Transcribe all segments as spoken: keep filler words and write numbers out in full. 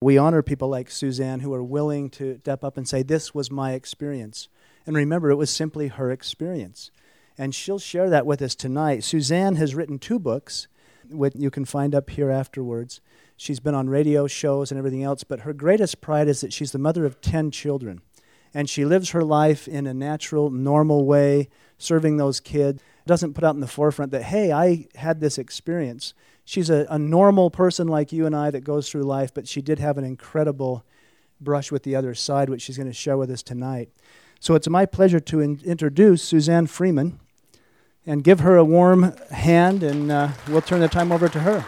We honor people like Suzanne who are willing to step up and say, this was my experience. And remember, it was simply her experience. And she'll share that with us tonight. Suzanne has written two books, which you can find up here afterwards. She's been on radio shows and everything else, but her greatest pride is that she's the mother of ten children. And she lives her life in a natural, normal way, serving those kids. Doesn't put out in the forefront that, hey, I had this experience. She's a, a normal person like you and I that goes through life, but she did have an incredible brush with the other side, which she's going to share with us tonight. So it's my pleasure to in- introduce Suzanne Freeman and give her a warm hand, and uh, we'll turn the time over to her.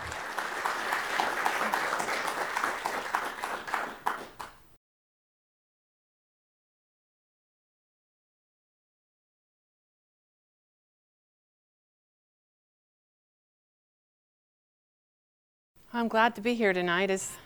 I'm glad to be here tonight. As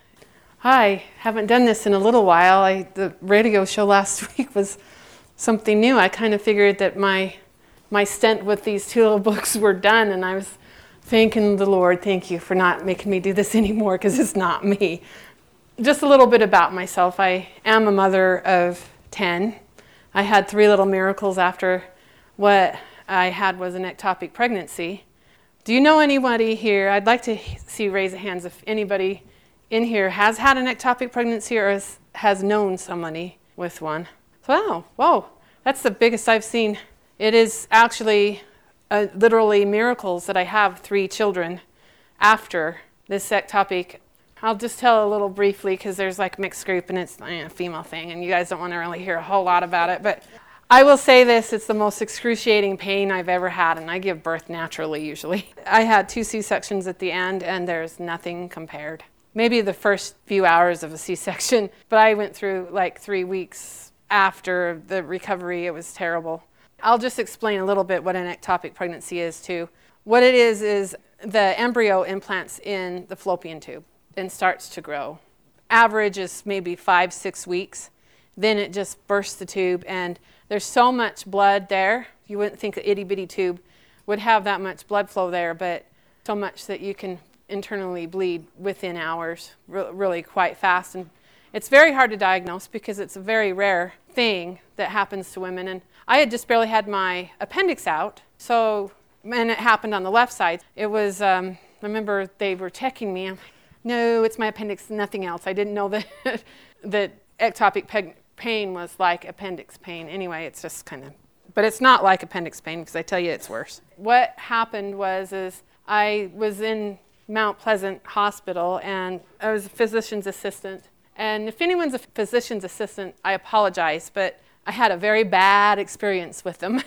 I haven't done this in a little while. I, the radio show last week was something new. I kind of figured that my my stint with these two little books were done, and I was thanking the Lord, thank you for not making me do this anymore, because it's not me. Just a little bit about myself. I am a mother of ten. I had three little miracles after what I had was an ectopic pregnancy. Do you know anybody here? I'd like to see raise of hands if anybody in here has had an ectopic pregnancy or has, has known somebody with one. Wow, whoa, that's the biggest I've seen. It is actually uh, literally miracles that I have three children after this ectopic. I'll just tell a little briefly because there's like mixed group and it's eh, a female thing and you guys don't want to really hear a whole lot about it, but I will say this, it's the most excruciating pain I've ever had, and I give birth naturally usually. I had two C-sections at the end, and there's nothing compared. Maybe the first few hours of a C-section, but I went through like three weeks after the recovery. It was terrible. I'll just explain a little bit what an ectopic pregnancy is too. What it is is the embryo implants in the fallopian tube and starts to grow. Average is maybe five, six weeks. Then it just bursts the tube, and there's so much blood there. You wouldn't think an itty-bitty tube would have that much blood flow there, but so much that you can internally bleed within hours, re- really quite fast. And it's very hard to diagnose because it's a very rare thing that happens to women. And I had just barely had my appendix out, so, and it happened on the left side. It was, um, I remember they were checking me. I'm like, no, it's my appendix, nothing else. I didn't know that that ectopic peg- pain was like appendix pain. Anyway, it's just kind of, but it's not like appendix pain because I tell you it's worse. What happened was is I was in Mount Pleasant Hospital and I was a physician's assistant. And if anyone's a physician's assistant, I apologize, but I had a very bad experience with them.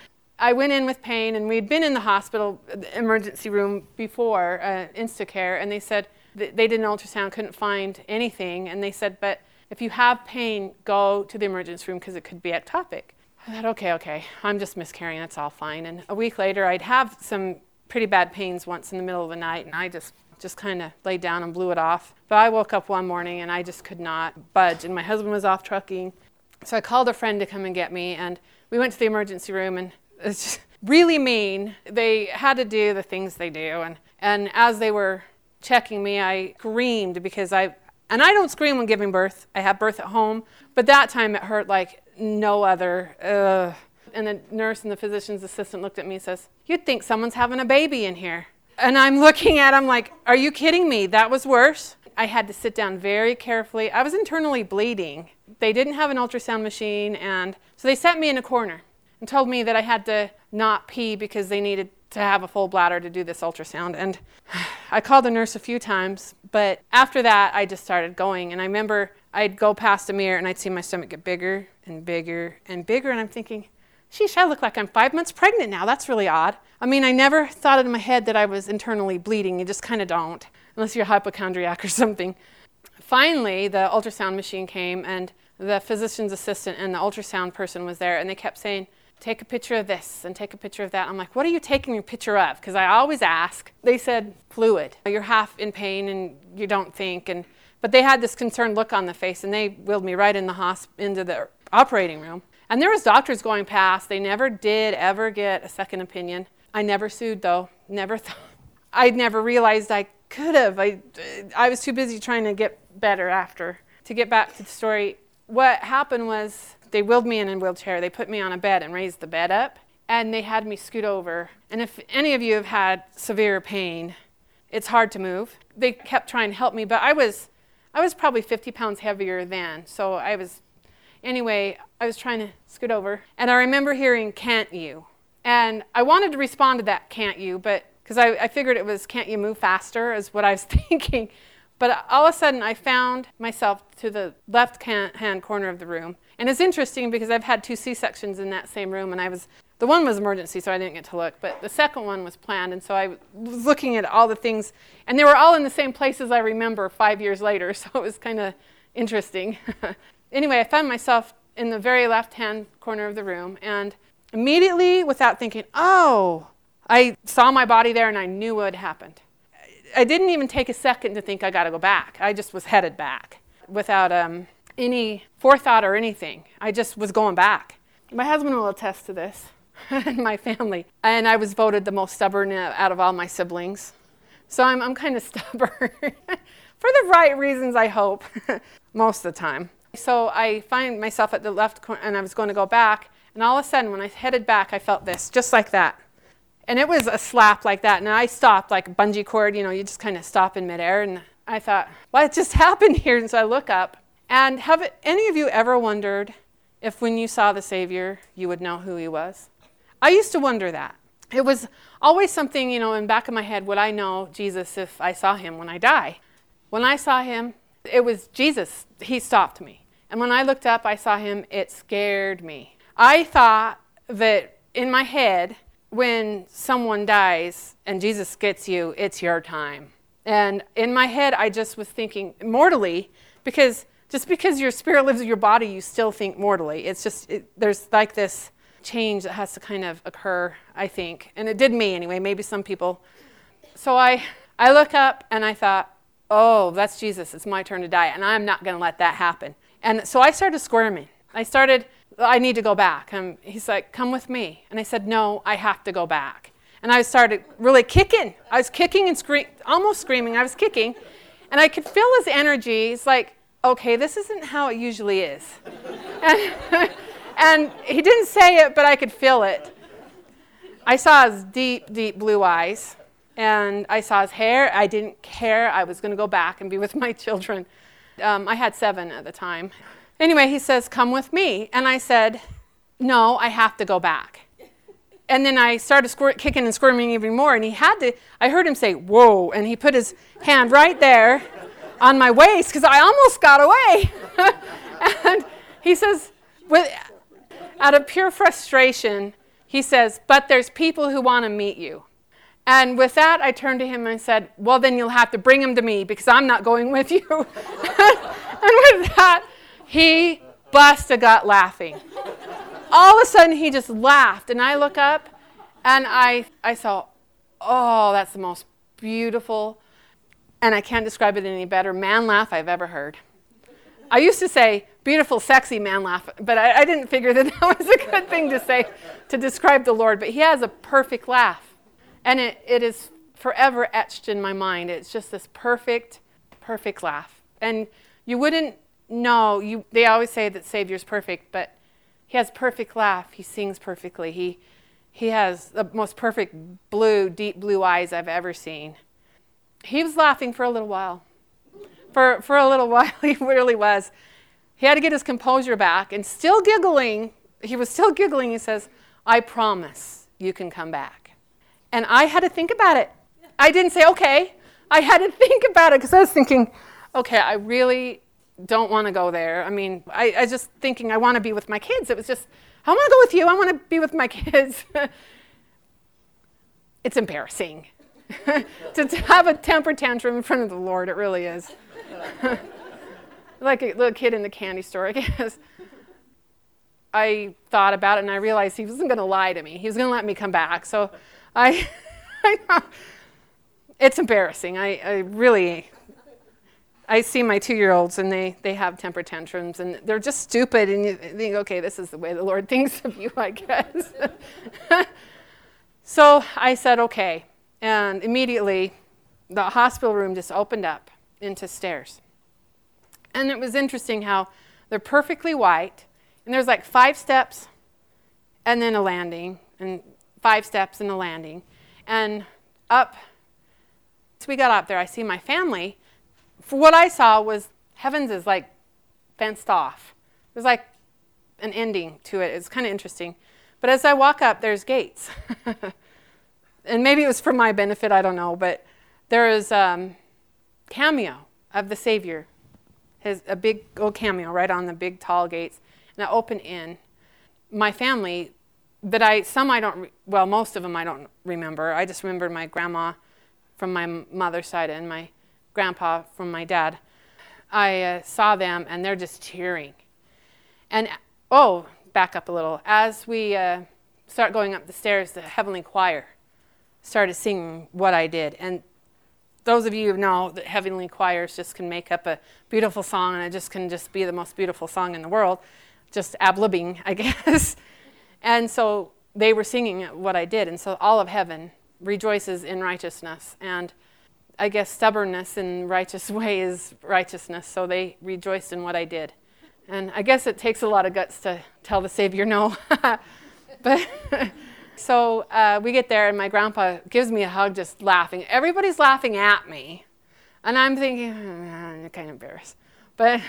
I went in with pain, and we'd been in the hospital, the emergency room before, uh, Instacare, and they said th- they did an ultrasound, couldn't find anything, and they said, but if you have pain, go to the emergency room because it could be ectopic. I thought, okay, okay, I'm just miscarrying, that's all fine. And a week later, I'd have some pretty bad pains once in the middle of the night, and I just, just kind of laid down and blew it off. But I woke up one morning, and I just could not budge, and my husband was off trucking. So I called a friend to come and get me, and we went to the emergency room, and it's just really mean. They had to do the things they do, and, and as they were checking me, I screamed because I, and I don't scream when giving birth. I have birth at home. But that time it hurt like no other. Ugh. And the nurse and the physician's assistant looked at me and says, you'd think someone's having a baby in here. And I'm looking at him like, are you kidding me? That was worse. I had to sit down very carefully. I was internally bleeding. They didn't have an ultrasound machine. And so they sat me in a corner and told me that I had to not pee because they needed to have a full bladder to do this ultrasound. And I called the nurse a few times, but after that, I just started going. And I remember I'd go past a mirror and I'd see my stomach get bigger and bigger and bigger. And I'm thinking, sheesh, I look like I'm five months pregnant now. That's really odd. I mean, I never thought in my head that I was internally bleeding. You just kind of don't, unless you're a hypochondriac or something. Finally, the ultrasound machine came, and the physician's assistant and the ultrasound person was there, and they kept saying, take a picture of this and take a picture of that. I'm like, what are you taking a picture of? Because I always ask. They said, fluid. You're half in pain and you don't think. And but they had this concerned look on the face, and they wheeled me right in the hosp- into the operating room. And there was doctors going past. They never did ever get a second opinion. I never sued, though. Never thought. I never realized I could have. I, I was too busy trying to get better after. To get back to the story, what happened was they wheeled me in a wheelchair. They put me on a bed and raised the bed up, and they had me scoot over. And if any of you have had severe pain, it's hard to move. They kept trying to help me, but I was, I was probably fifty pounds heavier then. So I was, anyway, I was trying to scoot over. And I remember hearing, "Can't you?" And I wanted to respond to that, "Can't you?" But because I, I figured it was, "Can't you move faster?" is what I was thinking. But all of a sudden, I found myself to the left-hand corner of the room. And it's interesting because I've had two C-sections in that same room, and I was, the one was emergency, so I didn't get to look, but the second one was planned, and so I was looking at all the things, and they were all in the same places I remember five years later, so it was kind of interesting. Anyway, I found myself in the very left-hand corner of the room, and immediately, without thinking, oh, I saw my body there, and I knew what had happened. I didn't even take a second to think I got to go back. I just was headed back without um, any forethought or anything. I just was going back. My husband will attest to this, and my family. And I was voted the most stubborn out of all my siblings. So I'm, I'm kind of stubborn for the right reasons, I hope, most of the time. So I find myself at the left corner, and I was going to go back. And all of a sudden, when I headed back, I felt this, just like that. And it was a slap like that, and I stopped like a bungee cord, you know, you just kind of stop in midair, and I thought, what just happened here? And so I look up, and have any of you ever wondered if when you saw the Savior, you would know who he was? I used to wonder that. It was always something, you know, in the back of my head, would I know Jesus if I saw him when I die? When I saw him, it was Jesus. He stopped me. And when I looked up, I saw him, it scared me. I thought that in my head, when someone dies and Jesus gets you, it's your time. And in my head, I just was thinking mortally, because just because your spirit lives in your body, you still think mortally. It's just, it, there's like this change that has to kind of occur, I think. And it did me anyway, maybe some people. So I, I look up and I thought, oh, that's Jesus. It's my turn to die. And I'm not going to let that happen. And so I started squirming. I started... I need to go back. Um, he's like, come with me. And I said, no, I have to go back. And I started really kicking. I was kicking and screaming, almost screaming. I was kicking. And I could feel his energy. It's like, okay, this isn't how it usually is. and, and he didn't say it, but I could feel it. I saw his deep, deep blue eyes. And I saw his hair. I didn't care. I was going to go back and be with my children. Um, I had seven at the time. Anyway, he says, come with me. And I said, no, I have to go back. And then I started squir- kicking and squirming even more. And he had to, I heard him say, whoa. And he put his hand right there on my waist because I almost got away. And he says, with, out of pure frustration, he says, but there's people who want to meet you. And with that, I turned to him and I said, well, then you'll have to bring him to me because I'm not going with you. And with that, he busted a gut laughing. All of a sudden, he just laughed. And I look up, and I, I saw, oh, that's the most beautiful, and I can't describe it any better, man laugh I've ever heard. I used to say, beautiful, sexy man laugh, but I, I didn't figure that that was a good thing to say to describe the Lord. But he has a perfect laugh. And it, it is forever etched in my mind. It's just this perfect, perfect laugh. And you wouldn't No, you, they always say that Savior's perfect, but he has perfect laugh. He sings perfectly. He, he has the most perfect blue, deep blue eyes I've ever seen. He was laughing for a little while. For, for a little while, he really was. He had to get his composure back, and still giggling, he was still giggling. He says, I promise you can come back. And I had to think about it. I didn't say, okay. I had to think about it because I was thinking, okay, I really... don't want to go there. I mean, I, I just thinking I want to be with my kids. It was just, I want to go with you. I want to be with my kids. It's embarrassing to, to have a temper tantrum in front of the Lord. It really is. Like a little kid in the candy store, I guess. I thought about it and I realized he wasn't going to lie to me. He was going to let me come back. So I, I it's embarrassing. I, I really... I see my two-year-olds, and they, they have temper tantrums, and they're just stupid, and you think, okay, this is the way the Lord thinks of you, I guess. So I said, okay, and immediately the hospital room just opened up into stairs. And it was interesting how they're perfectly white, and there's like five steps and then a landing, and five steps and a landing. And up, so we got up there, I see my family. For what I saw was heavens is like fenced off. There's like an ending to it. It's kind of interesting. But as I walk up, there's gates. And maybe it was for my benefit, I don't know, but there is um, cameo of the Savior. His, a big old cameo right on the big tall gates, and I open in. My family, that I, some I don't, re- well, most of them I don't remember. I just remember my grandma from my mother's side and my grandpa from my dad. I uh, saw them, and they're just cheering. And, oh, back up a little. As we uh, start going up the stairs, the Heavenly Choir started singing What I Did. And those of you who know that heavenly choirs just can make up a beautiful song, and it just can just be the most beautiful song in the world, just ab-libbing, I guess. And so they were singing What I Did, and so all of heaven rejoices in righteousness. And I guess stubbornness in righteous way is righteousness, so they rejoiced in what I did. And I guess it takes a lot of guts to tell the Savior no. But so uh, we get there, and my grandpa gives me a hug, just laughing. Everybody's laughing at me, and I'm thinking, oh, I'm kind of embarrassed. But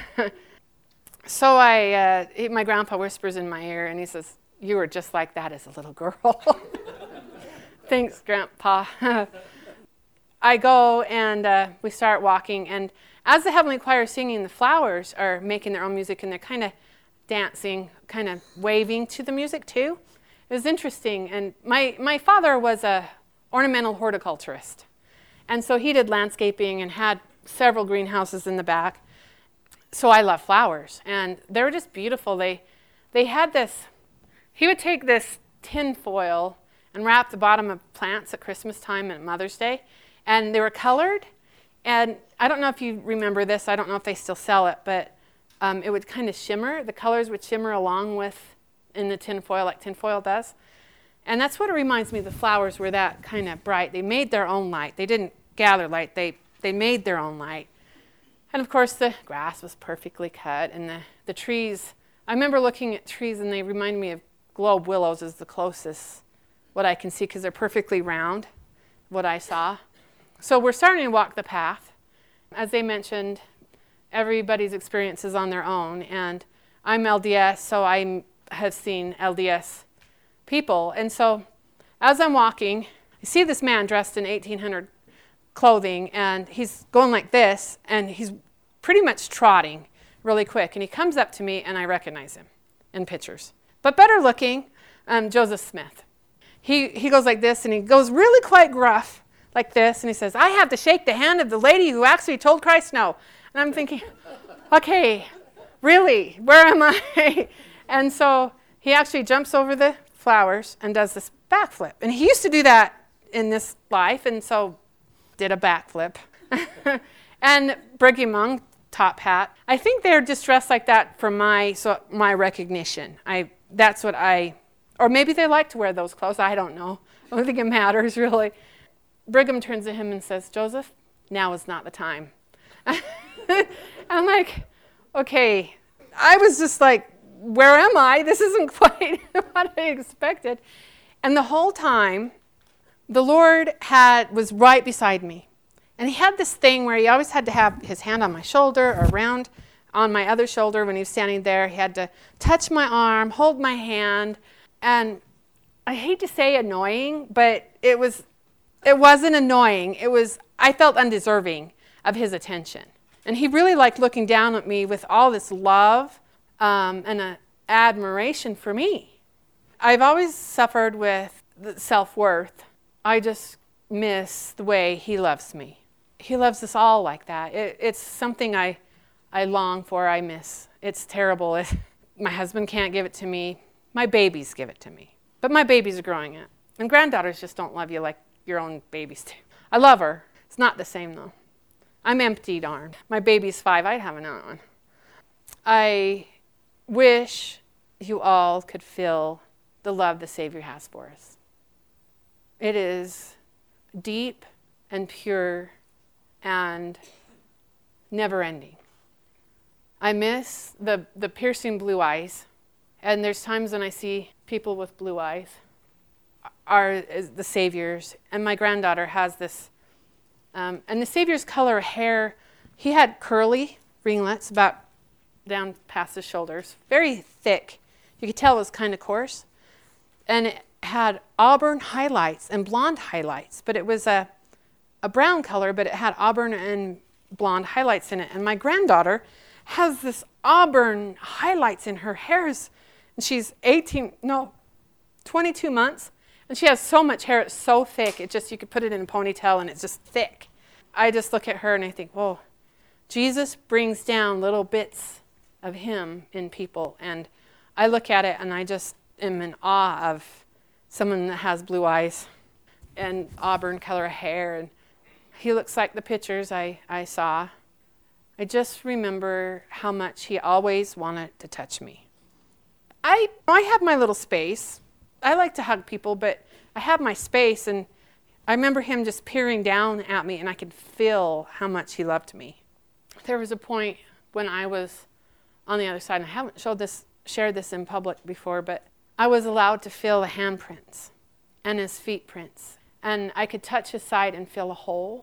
so I, uh, he, my grandpa whispers in my ear, and he says, "You were just like that as a little girl." Thanks, Grandpa. I go, and uh, we start walking, and as the Heavenly Choir is singing, the flowers are making their own music, and they're kind of dancing, kind of waving to the music too. It was interesting, and my, my father was a ornamental horticulturist, and so he did landscaping and had several greenhouses in the back. So I love flowers, and they were just beautiful. They they had this, he would take this tin foil and wrap the bottom of plants at Christmas time and Mother's Day, and they were colored, and I don't know if you remember this, I don't know if they still sell it, but um, it would kind of shimmer, the colors would shimmer along with in the tin foil like tin foil does. And that's what it reminds me, the flowers were that kind of bright. They made their own light. They didn't gather light, they, they made their own light. And of course the grass was perfectly cut, and the, the trees, I remember looking at trees and they remind me of globe willows is the closest what I can see, because they're perfectly round, what I saw. So we're starting to walk the path. As they mentioned, everybody's experience is on their own, and I'm L D S, so I have seen L D S people. And so as I'm walking, I see this man dressed in eighteen hundred clothing, and he's going like this, and he's pretty much trotting really quick, and he comes up to me, and I recognize him in pictures. But better looking, um, Joseph Smith. He, he goes like this, and he goes really quite gruff, like this, and he says, "I have to shake the hand of the lady who actually told Christ no." And I'm thinking, okay, really, where am I? And so he actually jumps over the flowers and does this backflip. And he used to do that in this life, and so did a backflip. And Brigham Young top hat. I think they're just dressed like that for my so my recognition. I that's what I, or maybe they like to wear those clothes. I don't know. I don't think it matters really. Brigham turns to him and says, "Joseph, now is not the time." I'm like, okay. I was just like, where am I? This isn't quite what I expected. And the whole time, the Lord had was right beside me. And he had this thing where he always had to have his hand on my shoulder or around on my other shoulder when he was standing there. He had to touch my arm, hold my hand. And I hate to say annoying, but it was it wasn't annoying. It was I felt undeserving of his attention. And he really liked looking down at me with all this love um, and a admiration for me. I've always suffered with self-worth. I just miss the way he loves me. He loves us all like that. It, it's something I, I long for, I miss. It's terrible. It, my husband can't give it to me. My babies give it to me. But my babies are growing it. And granddaughters just don't love you like your own babies do. I love her. It's not the same though. I'm empty darn. My baby's five. I'd have another one. I wish you all could feel the love the Savior has for us. It is deep and pure and never ending. I miss the, the piercing blue eyes. And there's times when I see people with blue eyes are the Savior's. And my granddaughter has this. Um, and the Savior's color hair, he had curly ringlets about down past his shoulders. Very thick. You could tell it was kind of coarse. And it had auburn highlights and blonde highlights. But it was a, a brown color, but it had auburn and blonde highlights in it. And my granddaughter has this auburn highlights in her hairs. And she's eighteen, no, twenty-two months. And she has so much hair, it's so thick. It just, you could put it in a ponytail and it's just thick. I just look at her and I think, whoa, Jesus brings down little bits of him in people. And I look at it and I just am in awe of someone that has blue eyes and auburn color hair. And he looks like the pictures I, I saw. I just remember how much he always wanted to touch me. I I have my little space. I like to hug people, but I have my space, and I remember him just peering down at me, and I could feel how much he loved me. There was a point when I was on the other side, and I haven't showed this, shared this in public before, but I was allowed to feel the handprints and his feet prints, and I could touch his side and feel a hole.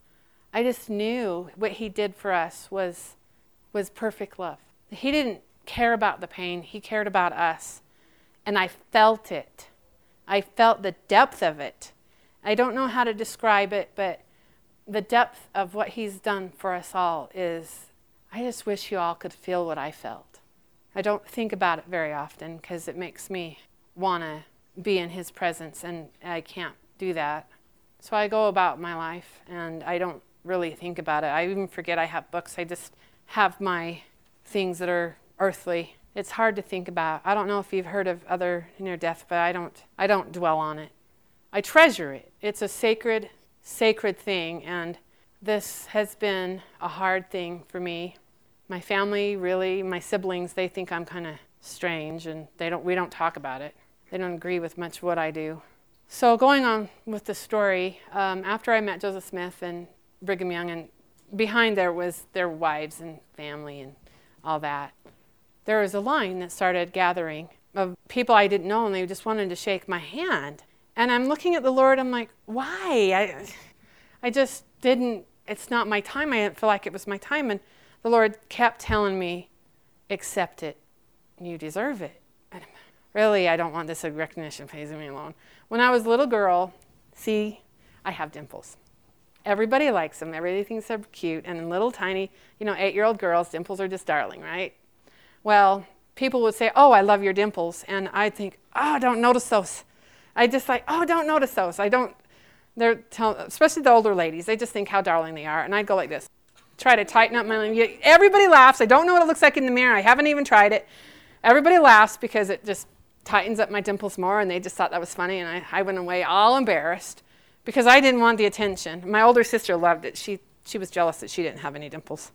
I just knew what he did for us was was perfect love. He didn't care about the pain. He cared about us. And I felt it. I felt the depth of it. I don't know how to describe it, but the depth of what he's done for us all is, I just wish you all could feel what I felt. I don't think about it very often because it makes me want to be in his presence, and I can't do that. So I go about my life, and I don't really think about it. I even forget I have books. I just have my things that are earthly. It's hard to think about. I don't know if you've heard of other near death, but I don't I don't dwell on it. I treasure it. It's a sacred, sacred thing, and this has been a hard thing for me. My family, really, my siblings, they think I'm kind of strange, and they don't we don't talk about it. They don't agree with much what I do. So going on with the story, um, after I met Joseph Smith and Brigham Young, and behind there was their wives and family and all that, there was a line that started gathering of people I didn't know, and they just wanted to shake my hand. And I'm looking at the Lord, I'm like, why? I, I just didn't, it's not my time. I didn't feel like it was my time. And the Lord kept telling me, accept it. You deserve it. And really, I don't want this recognition. Please leave me alone. When I was a little girl, see, I have dimples. Everybody likes them. Everybody thinks they're cute. And in little tiny, you know, eight-year-old girls, dimples are just darling, right? Well, people would say, oh, I love your dimples. And I'd think, oh, don't notice those. I just like, oh, don't notice those. I don't, they're, tell, especially the older ladies, they just think how darling they are. And I'd go like this, try to tighten up my lip. Everybody laughs. I don't know what it looks like in the mirror. I haven't even tried it. Everybody laughs because it just tightens up my dimples more, and they just thought that was funny. And I, I went away all embarrassed because I didn't want the attention. My older sister loved it. She, she was jealous that she didn't have any dimples.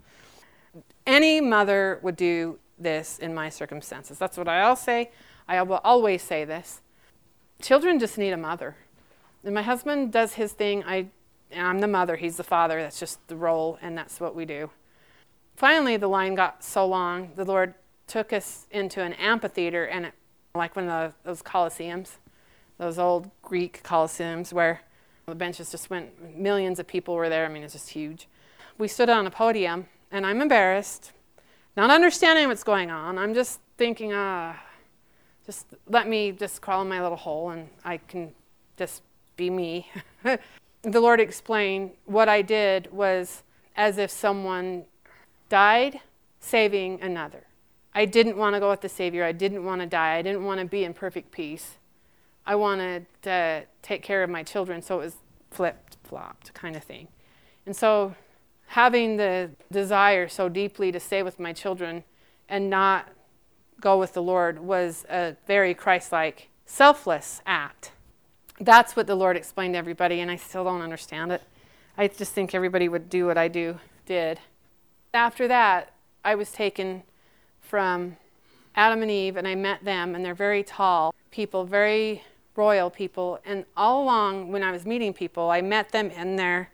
Any mother would do this in my circumstances. That's what I always say. I will always say this. Children just need a mother. And my husband does his thing. I, I'm the mother. He's the father. That's just the role, and that's what we do. Finally, the line got so long, the Lord took us into an amphitheater, and it, like one of the, those coliseums, those old Greek coliseums where the benches just went, millions of people were there. I mean, it's just huge. We stood on a podium, and I'm embarrassed, not understanding what's going on. I'm just thinking, ah, just let me just crawl in my little hole, and I can just be me. The Lord explained what I did was as if someone died saving another. I didn't want to go with the Savior. I didn't want to die. I didn't want to be in perfect peace. I wanted to take care of my children, so it was flipped, flopped kind of thing. And so having the desire so deeply to stay with my children and not go with the Lord was a very Christ-like, selfless act. That's what the Lord explained to everybody, and I still don't understand it. I just think everybody would do what I do did. After that, I was taken from Adam and Eve, and I met them, and they're very tall people, very royal people. And all along when I was meeting people, I met them in their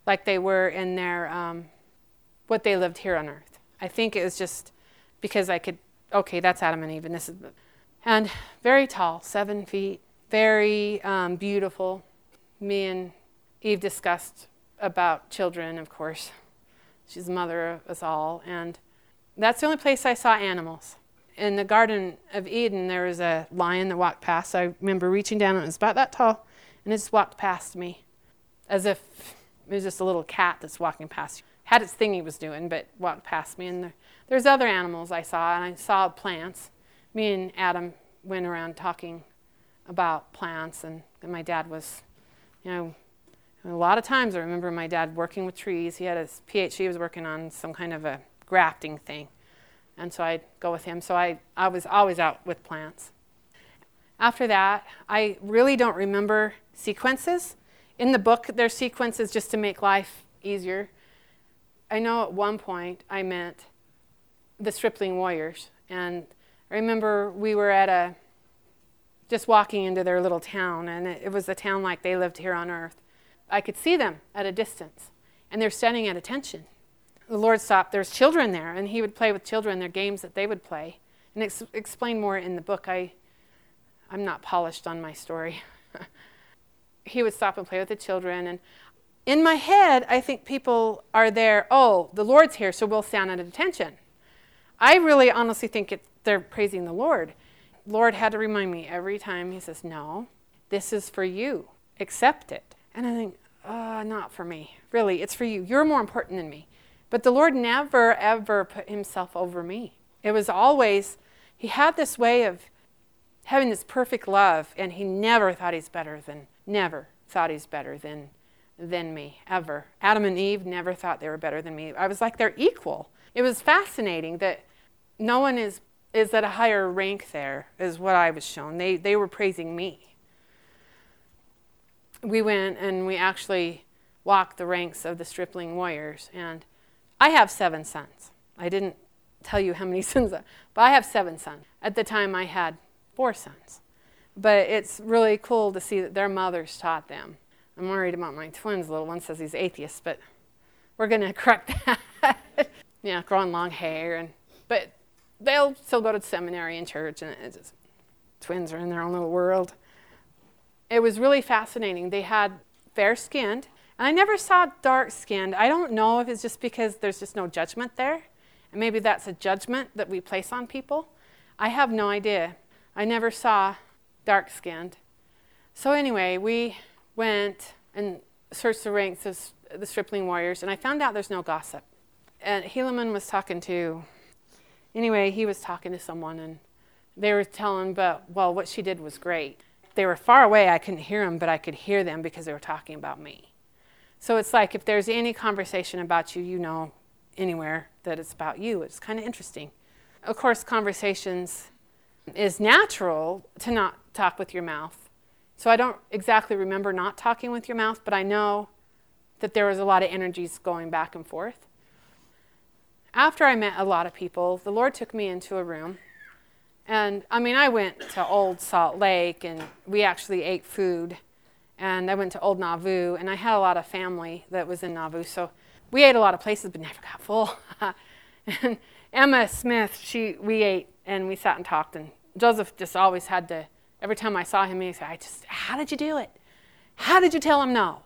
like they were in their, um, what they lived here on earth. I think it was just because I could, okay, that's Adam and Eve, and this is, and very tall, seven feet, very um, beautiful. Me and Eve discussed about children, of course. She's the mother of us all, and that's the only place I saw animals. In the Garden of Eden, there was a lion that walked past. I remember reaching down, and it was about that tall, and it just walked past me, as if it was just a little cat that's walking past you. Had its thing he was doing, but walked past me. And there, there's other animals I saw, and I saw plants. Me and Adam went around talking about plants, and, and my dad was, you know, a lot of times I remember my dad working with trees. He had his PhD, he was working on some kind of a grafting thing. And so I'd go with him. So I, I was always out with plants. After that, I really don't remember sequences. In the book, there's sequences just to make life easier. I know at one point I met the Stripling Warriors. And I remember we were at a, just walking into their little town. And it, it was a town like they lived here on earth. I could see them at a distance. And they're standing at attention. The Lord stopped. There's children there, and he would play with children, their games that they would play. And ex- explain more in the book. I, I'm not polished on my story. He would stop and play with the children. And in my head, I think people are there, oh, the Lord's here, so we'll stand at attention. I really honestly think it, they're praising the Lord. Lord had to remind me every time. He says, no, this is for you. Accept it. And I think, oh, not for me. Really, it's for you. You're more important than me. But the Lord never, ever put himself over me. It was always, he had this way of having this perfect love, and he never thought he's better than, never thought he's better than, than me, ever. Adam and Eve never thought they were better than me. I was like, they're equal. It was fascinating that no one is, is at a higher rank there, is what I was shown. They, they were praising me. We went and we actually walked the ranks of the Stripling Warriors, and I have seven sons. I didn't tell you how many sons, but I have seven sons. At the time, I had four sons. But it's really cool to see that their mothers taught them. I'm worried about my twins. The little one says he's atheist, but we're going to correct that. Yeah, growing long hair. and But they'll still go to seminary and church, and it's just, twins are in their own little world. It was really fascinating. They had fair-skinned, and I never saw dark-skinned. I don't know if it's just because there's just no judgment there. And maybe that's a judgment that we place on people. I have no idea. I never saw dark-skinned. So anyway, we went and searched the ranks of the Stripling Warriors, and I found out there's no gossip. And Helaman was talking to, anyway, he was talking to someone, and they were telling, but, well, what she did was great. They were far away. I couldn't hear them, but I could hear them because they were talking about me. So it's like if there's any conversation about you, you know anywhere that it's about you. It's kind of interesting. Of course, conversations is natural to not talk with your mouth. So I don't exactly remember not talking with your mouth, but I know that there was a lot of energies going back and forth. After I met a lot of people, the Lord took me into a room. And, I mean, I went to Old Salt Lake, and we actually ate food. And I went to Old Nauvoo, and I had a lot of family that was in Nauvoo. So we ate a lot of places, but never got full. And Emma Smith, she we ate, and we sat and talked. And Joseph just always had to, every time I saw him, he'd say, I just, how did you do it? How did you tell him no?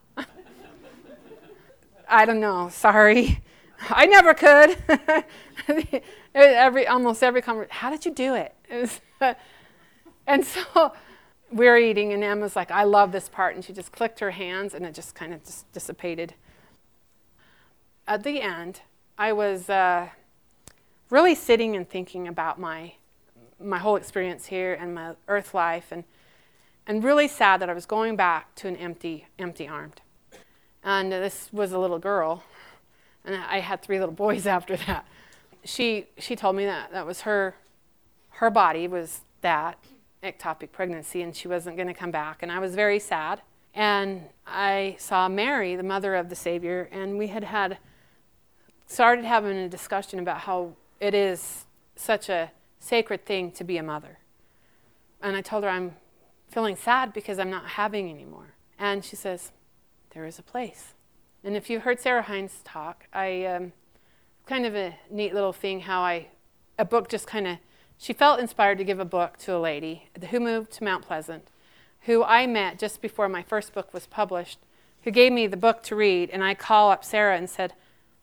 I don't know, sorry. I never could. every Almost every conversation, how did you do it? It was, and so we were eating, and Emma's like, I love this part. And she just clicked her hands, and it just kind of just dissipated. At the end, I was uh, really sitting and thinking about my my whole experience here and my earth life, and and really sad that I was going back to an empty, empty armed. And this was a little girl, and I had three little boys after that. She she told me that that was her her body was that ectopic pregnancy, and she wasn't going to come back. And I was very sad. And I saw Mary, the mother of the Savior, and we had had started having a discussion about how it is such a sacred thing to be a mother. And I told her I'm feeling sad because I'm not having anymore. And she says, there is a place. And if you heard Sarah Hines talk, I um, kind of a neat little thing how I, a book just kind of, she felt inspired to give a book to a lady who moved to Mount Pleasant, who I met just before my first book was published, who gave me the book to read, and I call up Sarah and said,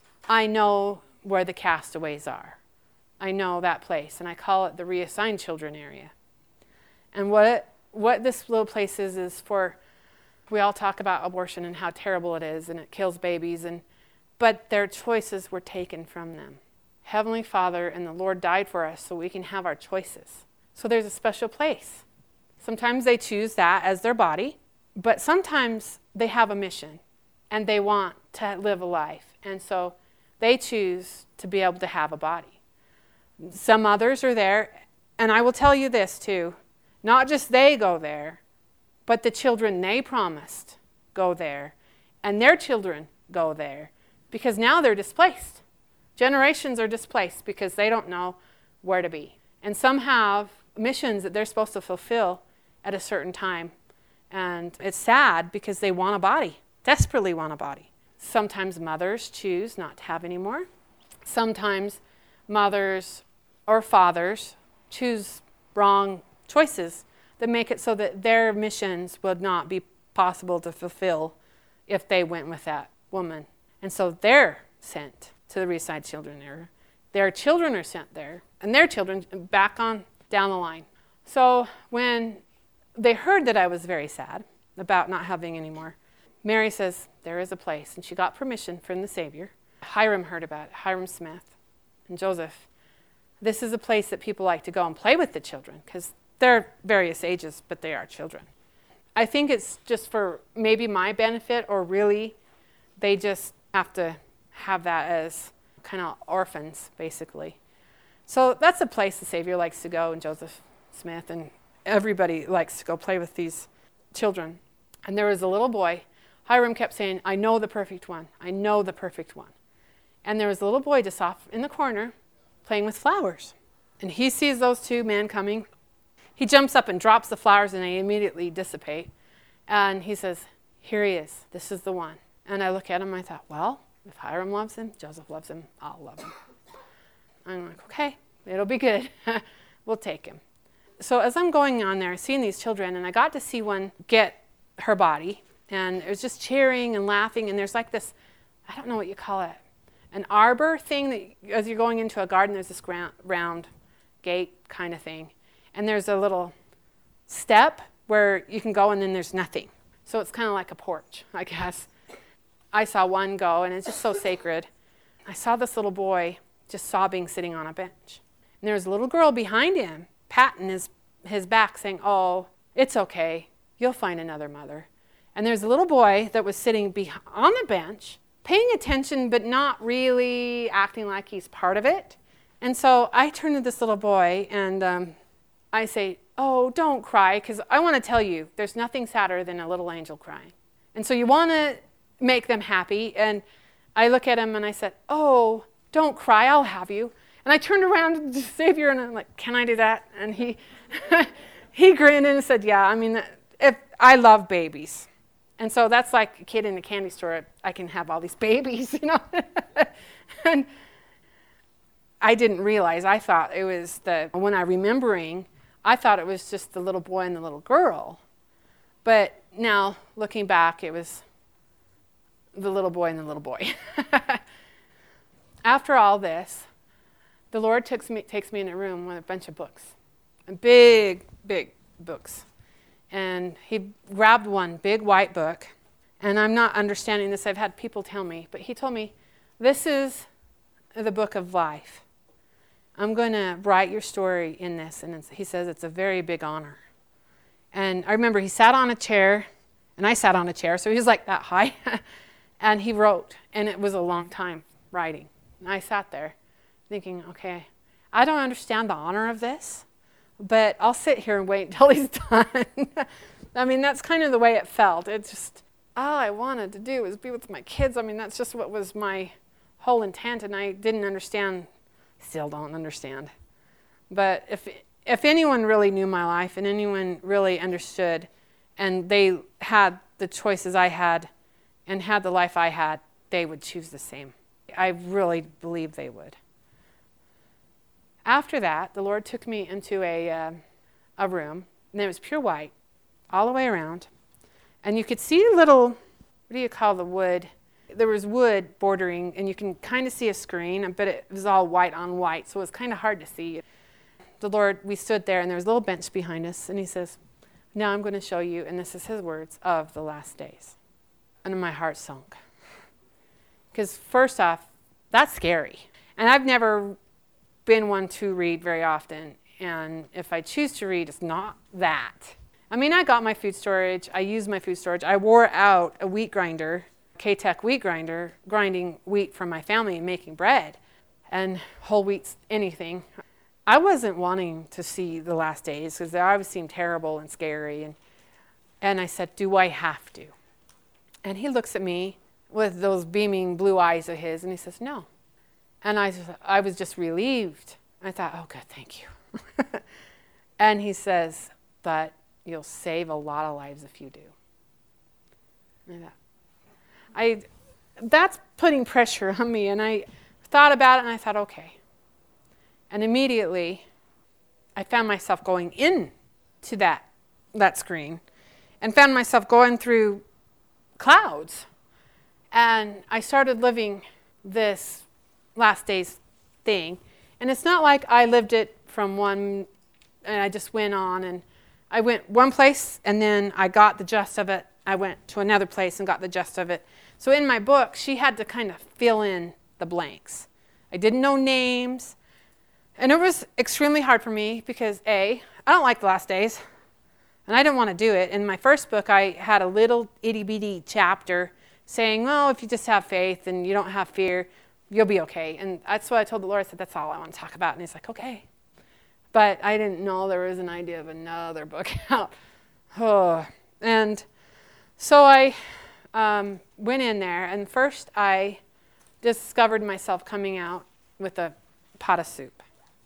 I know where the castaways are. I know that place, and I call it the reassigned children area. And what what this little place is is for, we all talk about abortion and how terrible it is, and it kills babies, and but their choices were taken from them. Heavenly Father and the Lord died for us so we can have our choices. So there's a special place. Sometimes they choose that as their body, but sometimes they have a mission, and they want to live a life, and so they choose to be able to have a body. Some others are there, and I will tell you this too, not just they go there, but the children they promised go there, and their children go there, because now they're displaced. Generations are displaced because they don't know where to be. And some have missions that they're supposed to fulfill at a certain time, and it's sad because they want a body, desperately want a body. Sometimes mothers choose not to have any more. Sometimes mothers or fathers choose wrong choices that make it so that their missions would not be possible to fulfill if they went with that woman. And so they're sent to the reassigned children area. Their children are sent there, and their children back on down the line. So when they heard that I was very sad about not having any more, Mary says, there is a place, and she got permission from the Savior. Hiram heard about it, Hiram Smith and Joseph. This is a place that people like to go and play with the children, because they're various ages, but they are children. I think it's just for maybe my benefit, or really they just have to have that as kind of orphans, basically. So that's a place the Savior likes to go, and Joseph Smith, and everybody likes to go play with these children. And there was a little boy. Hiram kept saying, I know the perfect one. I know the perfect one. And there was a little boy just off in the corner playing with flowers. And he sees those two men coming. He jumps up and drops the flowers, and they immediately dissipate. And he says, here he is. This is the one. And I look at him, and I thought, well, if Hiram loves him, Joseph loves him, I'll love him. I'm like, okay, it'll be good. We'll take him. So as I'm going on there, seeing these children, and I got to see one get her body, and it was just cheering and laughing, and there's like this, I don't know what you call it, an arbor thing that as you're going into a garden, there's this ground, round gate kind of thing. And there's a little step where you can go, and then there's nothing. So it's kind of like a porch, I guess. I saw one go, and it's just so sacred. I saw this little boy just sobbing, sitting on a bench. And there was a little girl behind him, patting his, his back, saying, oh, it's okay. You'll find another mother. And there's a little boy that was sitting be- on the bench, paying attention, but not really acting like he's part of it. And so I turn to this little boy, and um, I say, oh, don't cry, because I want to tell you, there's nothing sadder than a little angel crying. And so you want to make them happy. And I look at him, and I said, oh, don't cry, I'll have you. And I turned around to the Savior, and I'm like, can I do that? And he he grinned and said, yeah, I mean, if I love babies. And so that's like a kid in a candy store. I can have all these babies, you know. And I didn't realize. I thought it was the, when I remembering, I thought it was just the little boy and the little girl. But now, looking back, it was the little boy and the little boy. After all this, the Lord takes me, takes me in a room with a bunch of books, big, big books. And he grabbed one big white book, and I'm not understanding this. I've had people tell me, but he told me, this is the book of life. I'm going to write your story in this. And it's, he says it's a very big honor. And I remember he sat on a chair, and I sat on a chair, so he was like that high. And he wrote, and it was a long time writing. And I sat there thinking, okay, I don't understand the honor of this, but I'll sit here and wait until he's done. I mean, that's kind of the way it felt. It just, all I wanted to do was be with my kids. I mean, that's just what was my whole intent, and I didn't understand, still don't understand. But if if anyone really knew my life, and anyone really understood, and they had the choices I had, and had the life I had, they would choose the same. I really believe they would. After that, the Lord took me into a, uh, a room, and it was pure white all the way around. And you could see a little, what do you call the wood? There was wood bordering, and you can kind of see a screen, but it was all white on white, so it was kind of hard to see. The Lord, we stood there, and there was a little bench behind us, and he says, now I'm going to show you, and this is his words, of the last days. And my heart sunk. Because first off, that's scary. And I've never been one to read very often, and if I choose to read, it's not that. I mean, I got my food storage, I used my food storage, I wore out a wheat grinder, K-Tech wheat grinder, grinding wheat for my family and making bread, and whole wheat's anything. I wasn't wanting to see the last days because they always seemed terrible and scary, and and I said, do I have to? And he looks at me with those beaming blue eyes of his, and he says, no. And I, I was just relieved. I thought, oh, good, thank you. And he says, but you'll save a lot of lives if you do. And I thought, I, that's putting pressure on me. And I thought about it, and I thought, okay. And immediately, I found myself going in to that, that screen and found myself going through clouds. And I started living this last days thing. And it's not like I lived it from one, and I just went on. And I went one place, and then I got the gist of it. I went to another place and got the gist of it. So in my book, she had to kind of fill in the blanks. I didn't know names. And it was extremely hard for me because, A, I don't like the last days. And I didn't want to do it. In my first book, I had a little itty-bitty chapter saying, well, if you just have faith and you don't have fear, you'll be okay. And that's what I told the Lord. I said, that's all I want to talk about. And he's like, okay. But I didn't know there was an idea of another book out. Oh. And so I um, went in there, and first I discovered myself coming out with a pot of soup.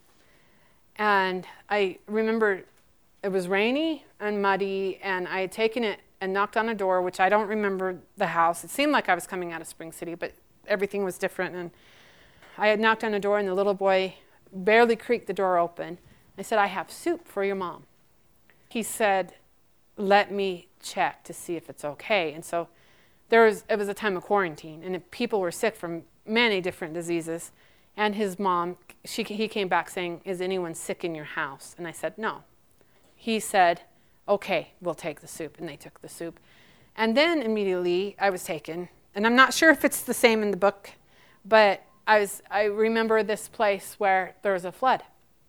And I remember it was rainy and muddy, and I had taken it and knocked on a door, which I don't remember the house. It seemed like I was coming out of Spring City, but everything was different. And I had knocked on a door, and the little boy barely creaked the door open. I said, I have soup for your mom. He said, let me check to see if it's okay. And so there was, it was a time of quarantine, and people were sick from many different diseases. And his mom, she, he came back saying, is anyone sick in your house? And I said, no. He said, okay, we'll take the soup. And they took the soup. And then immediately I was taken. And I'm not sure if it's the same in the book, but I was, I remember this place where there was a flood.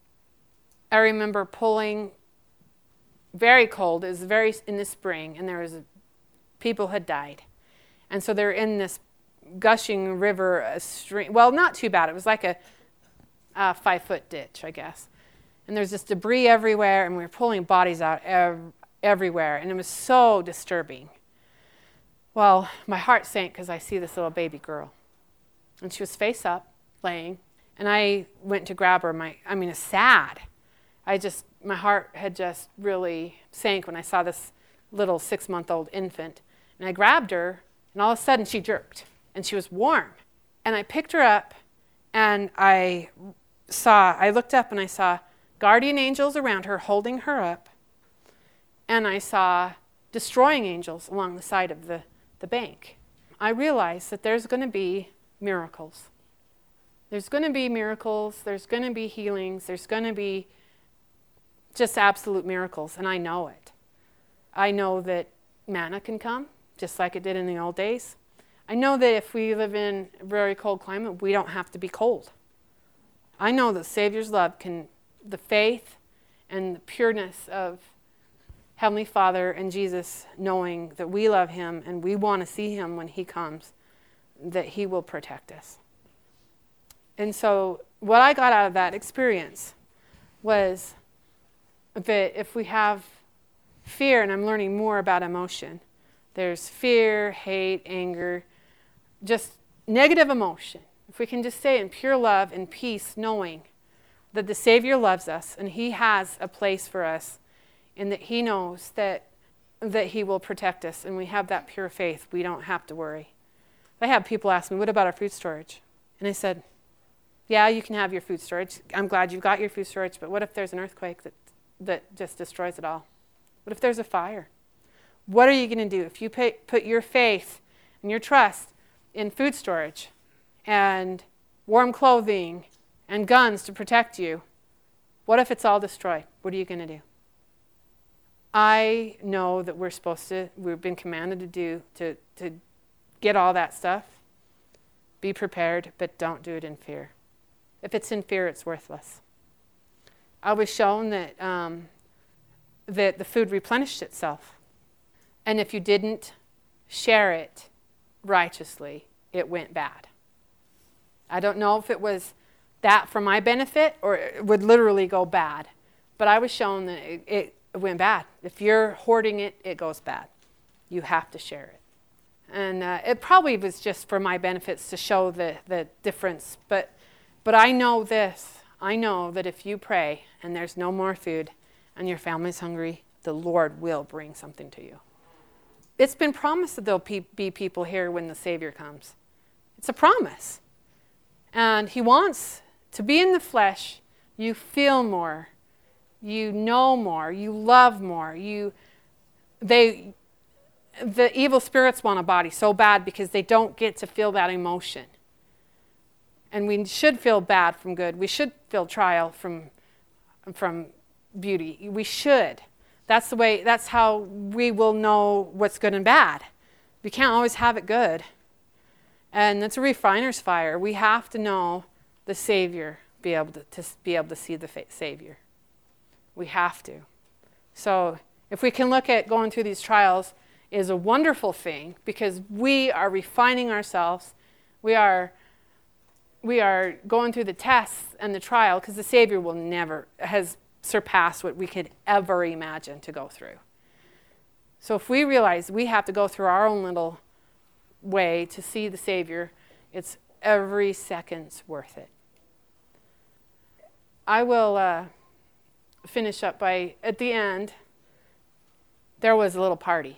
I remember pulling, very cold, it was very in the spring, and there was, a, people had died. And so they're in this gushing river, a stream, well, not too bad. It was like a, a five-foot ditch, I guess. And there's just debris everywhere, and we were pulling bodies out ev- everywhere, and it was so disturbing. Well, my heart sank because I see this little baby girl. And she was face up, laying, and I went to grab her. My, I mean, it's sad. I just, my heart had just really sank when I saw this little six-month-old infant. And I grabbed her, and all of a sudden she jerked, and she was warm. And I picked her up, and I saw, I looked up and I saw guardian angels around her holding her up, and I saw destroying angels along the side of the, the bank. I realized that there's going to be miracles. There's going to be miracles, there's going to be healings, there's going to be just absolute miracles, and I know it. I know that manna can come, just like it did in the old days. I know that if we live in a very cold climate, we don't have to be cold. I know that Savior's love can, the faith and the pureness of Heavenly Father and Jesus, knowing that we love him and we want to see him when he comes, that he will protect us. And so what I got out of that experience was that if we have fear, and I'm learning more about emotion, there's fear, hate, anger, just negative emotion. If we can just stay in pure love and peace, knowing that the Savior loves us and he has a place for us, and that he knows that that he will protect us, and we have that pure faith, we don't have to worry. I have people ask me, what about our food storage? And I said, yeah, you can have your food storage. I'm glad you've got your food storage, but what if there's an earthquake that, that just destroys it all? What if there's a fire? What are you going to do if you pay, put your faith and your trust in food storage and warm clothing and guns to protect you? What if it's all destroyed? What are you going to do? I know that we're supposed to, we've been commanded to do, to, to get all that stuff. Be prepared, but don't do it in fear. If it's in fear, it's worthless. I was shown that, um, that the food replenished itself. And if you didn't share it righteously, it went bad. I don't know if it was that for my benefit or it would literally go bad. But I was shown that it, it went bad. If you're hoarding it, it goes bad. You have to share it. And uh, it probably was just for my benefits to show the, the difference. But, but I know this. I know that if you pray and there's no more food and your family's hungry, the Lord will bring something to you. It's been promised that there'll pe- be people here when the Savior comes. It's a promise. And he wants to be in the flesh. You feel more. You know more. You love more. You, they, the evil spirits want a body so bad because they don't get to feel that emotion. And we should feel bad from good. We should feel trial from, from beauty. We should. That's the way, that's how we will know what's good and bad. We can't always have it good. And it's a refiner's fire. We have to know the Savior, be able to, to be able to see the fa- Savior. We have to. So if we can look at going through these trials is a wonderful thing because we are refining ourselves. We are we are going through the tests and the trial because the Savior will never, has surpassed what we could ever imagine to go through. So if we realize we have to go through our own little way to see the Savior, it's every second's worth it. I will uh, finish up by, at the end, there was a little party.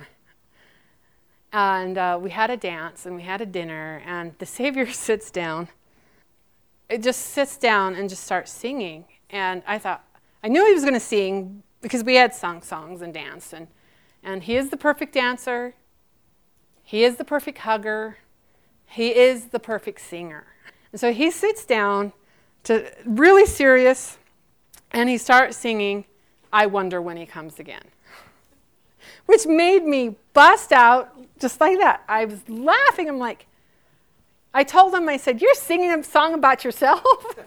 And uh, we had a dance and we had a dinner and the Savior sits down. It just sits down and just starts singing. And I thought, I knew he was going to sing because we had sung songs and danced. And, and he is the perfect dancer. He is the perfect hugger. He is the perfect singer. And so he sits down to really serious and he starts singing, I Wonder When He Comes Again. Which made me bust out just like that. I was laughing. I'm like, I told him, I said, you're singing a song about yourself?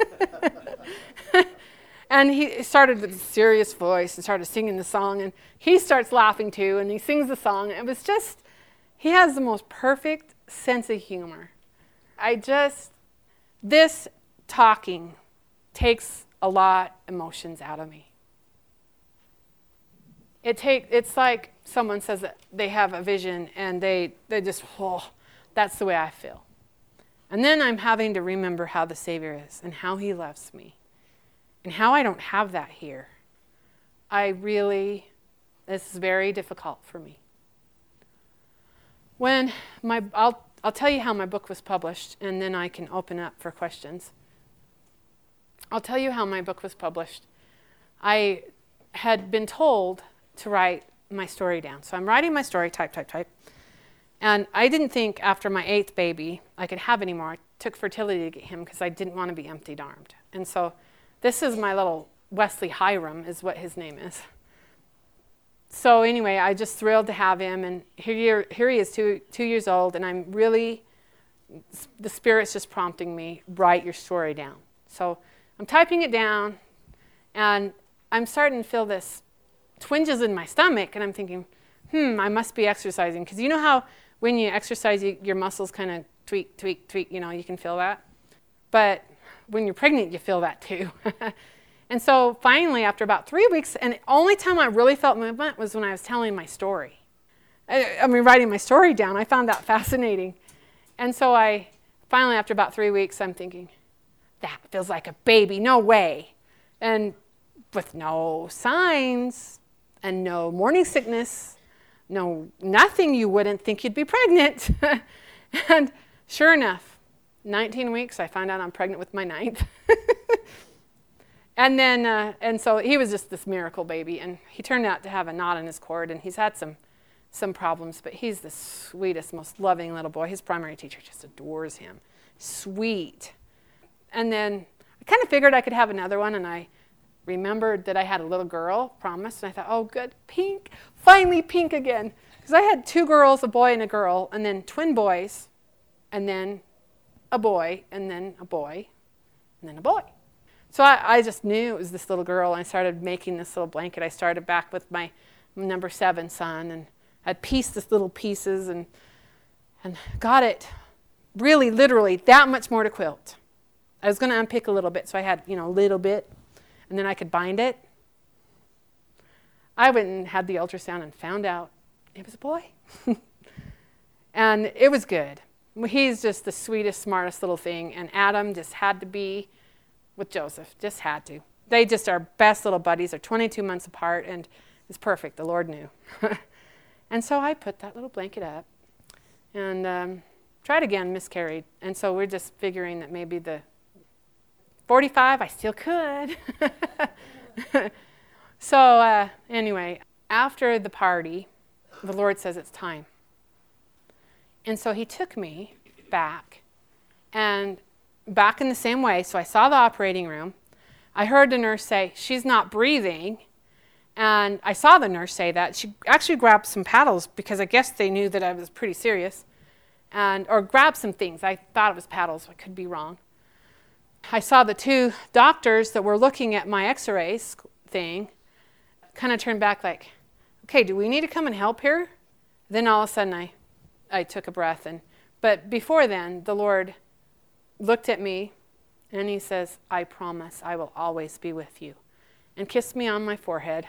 And he started with a serious voice and started singing the song. And he starts laughing too. And he sings the song. It was just, he has the most perfect sense of humor. I just, this talking takes a lot of emotions out of me. It take, it's like someone says that they have a vision and they, they just, oh, that's the way I feel. And then I'm having to remember how the Savior is and how he loves me and how I don't have that here. I really, this is very difficult for me. When my, I'll, I'll tell you how my book was published and then I can open up for questions. I'll tell you how my book was published. I had been told to write my story down. So I'm writing my story, type, type, type. And I didn't think after my eighth baby I could have any more. I took fertility to get him because I didn't want to be emptied armed. And so this is my little Wesley Hiram is what his name is. So anyway, I just thrilled to have him. And here, here he is, two, two years old. And I'm really, the Spirit's just prompting me, write your story down. So I'm typing it down. And I'm starting to feel this twinges in my stomach, and I'm thinking, hmm, I must be exercising. Because you know how when you exercise, you, your muscles kind of tweak, tweak, tweak, you know, you can feel that. But when you're pregnant, you feel that too. And so finally, after about three weeks, and the only time I really felt movement was when I was telling my story. I, I mean, writing my story down. I found that fascinating. And so I, finally, after about three weeks, I'm thinking, that feels like a baby, no way. And with no signs, and no morning sickness, no nothing, you wouldn't think you'd be pregnant. And sure enough, nineteen weeks, I found out I'm pregnant with my ninth. And then, uh, and so he was just this miracle baby, and he turned out to have a knot in his cord, and he's had some some problems, but he's the sweetest, most loving little boy. His primary teacher just adores him. Sweet. And then I kind of figured I could have another one, and I remembered that I had a little girl, promised, and I thought, oh, good, pink, finally pink again. Because I had two girls, a boy and a girl, and then twin boys, and then a boy, and then a boy, and then a boy. So I, I just knew it was this little girl, and I started making this little blanket. I started back with my number seven son, and I'd pieced this little pieces and and got it really, literally, that much more to quilt. I was going to unpick a little bit, so I had, you know, a little bit, and then I could bind it. I went and had the ultrasound and found out it was a boy. And it was good. He's just the sweetest, smartest little thing, and Adam just had to be with Joseph, just had to. They just are best little buddies. They're twenty-two months apart, and it's perfect. The Lord knew. And so I put that little blanket up and um, tried again, miscarried. And so we're just figuring that maybe the forty-five, I still could. So uh, anyway, after the party, the Lord says it's time. And so he took me back and back in the same way. So I saw the operating room. I heard the nurse say, she's not breathing. And I saw the nurse say that. She actually grabbed some paddles because I guess they knew that I was pretty serious. And or grabbed some things. I thought it was paddles. I could be wrong. I saw the two doctors that were looking at my x-rays thing kind of turn back like, okay, do we need to come and help here? Then all of a sudden I, I took a breath. and But before then, the Lord looked at me and he says, I promise I will always be with you. And kissed me on my forehead.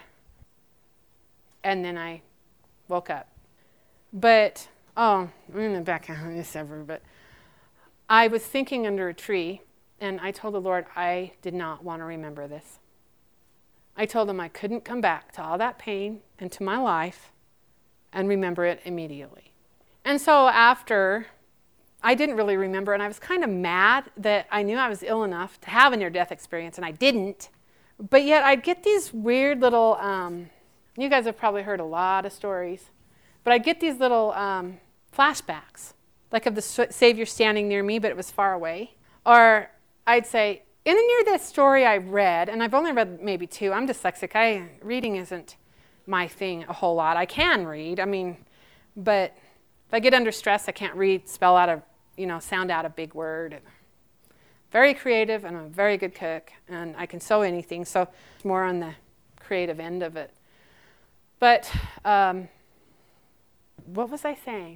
And then I woke up. But, oh, I'm going to back out on this ever, but I was thinking under a tree, and I told the Lord I did not want to remember this. I told him I couldn't come back to all that pain and to my life and remember it immediately. And so after, I didn't really remember, and I was kind of mad that I knew I was ill enough to have a near-death experience, and I didn't. But yet I'd get these weird little, um, you guys have probably heard a lot of stories, but I'd get these little um, flashbacks, like of the Savior standing near me, but it was far away. Or I'd say, in and near this story I read, and I've only read maybe two. I'm dyslexic. I reading isn't my thing a whole lot. I can read, I mean, but if I get under stress, I can't read, spell out a, you know, sound out a big word. Very creative, and I'm a very good cook, and I can sew anything, so it's more on the creative end of it. But um, what was I saying?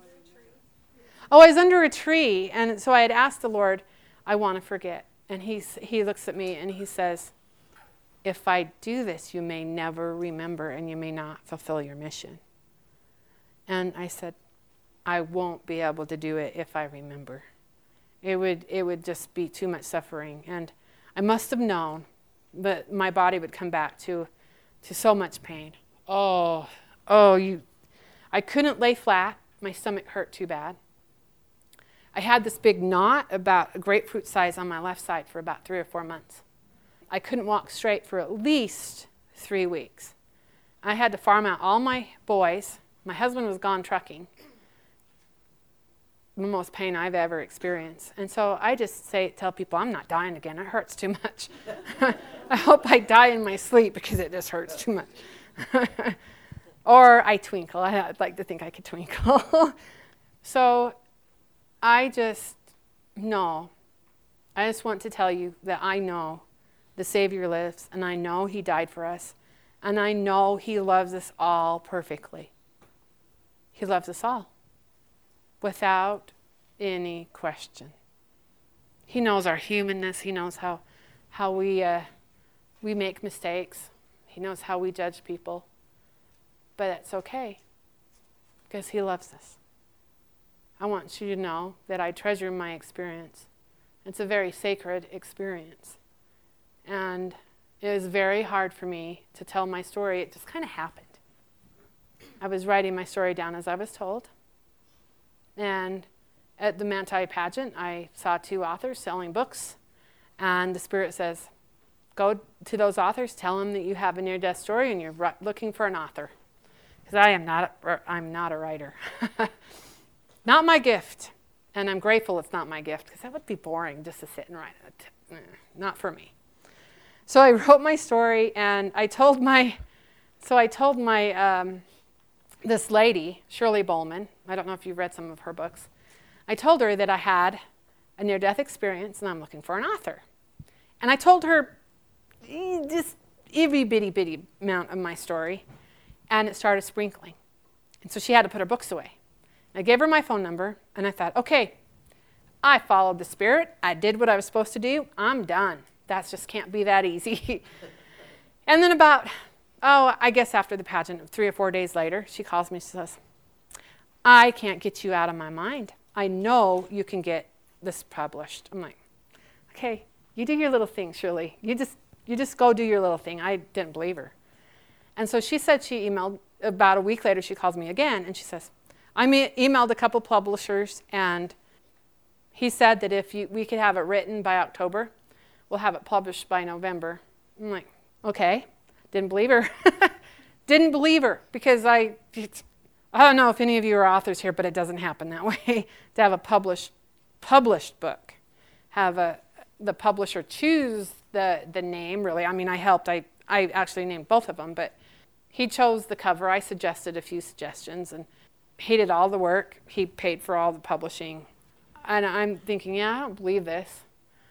Oh, I was under a tree, and so I had asked the Lord, I want to forget. And he's, he looks at me and he says, if I do this, you may never remember and you may not fulfill your mission. And I said, I won't be able to do it if I remember. It would it would just be too much suffering. And I must have known, but my body would come back to to so much pain. Oh, oh, you I couldn't lay flat. My stomach hurt too bad. I had this big knot about a grapefruit size on my left side for about three or four months. I couldn't walk straight for at least three weeks. I had to farm out all my boys. My husband was gone trucking. The most pain I've ever experienced. And so I just say, tell people, I'm not dying again. It hurts too much. I hope I die in my sleep because it just hurts too much. Or I twinkle. I'd like to think I could twinkle. So I just know, I just want to tell you that I know the Savior lives, and I know he died for us, and I know he loves us all perfectly. He loves us all, without any question. He knows our humanness. He knows how, how we, uh, we make mistakes. He knows how we judge people. But it's okay, because he loves us. I want you to know that I treasure my experience. It's a very sacred experience. And it was very hard for me to tell my story. It just kind of happened. I was writing my story down as I was told. And at the Manti pageant, I saw two authors selling books, and the Spirit says, go to those authors, tell them that you have a near-death story and you're ru- looking for an author. Because I am not a, I'm not a writer. Not my gift. And I'm grateful it's not my gift, because that would be boring just to sit and write it. Not for me. So I wrote my story, and I told my, so I told my, um, this lady, Shirley Bowman, I don't know if you've read some of her books, I told her that I had a near-death experience and I'm looking for an author. And I told her just itty bitty bitty amount of my story, and it started sprinkling. And so she had to put her books away. I gave her my phone number, and I thought, okay, I followed the Spirit. I did what I was supposed to do. I'm done. That just can't be that easy. And then about, oh, I guess after the pageant, three or four days later, she calls me, she says, I can't get you out of my mind. I know you can get this published. I'm like, okay, you do your little thing, Shirley. You just you just go do your little thing. I didn't believe her. And so she said she emailed, about a week later, she calls me again, and she says, I me- emailed a couple publishers, and he said that if you, we could have it written by October, we'll have it published by November. I'm like, okay. Didn't believe her. Didn't believe her, because I... I don't know if any of you are authors here, but it doesn't happen that way. To have a published published book, have a the publisher choose the the name. Really, I mean, I helped. I I actually named both of them, but he chose the cover. I suggested a few suggestions, and he did all the work. He paid for all the publishing, and I'm thinking, yeah, I don't believe this.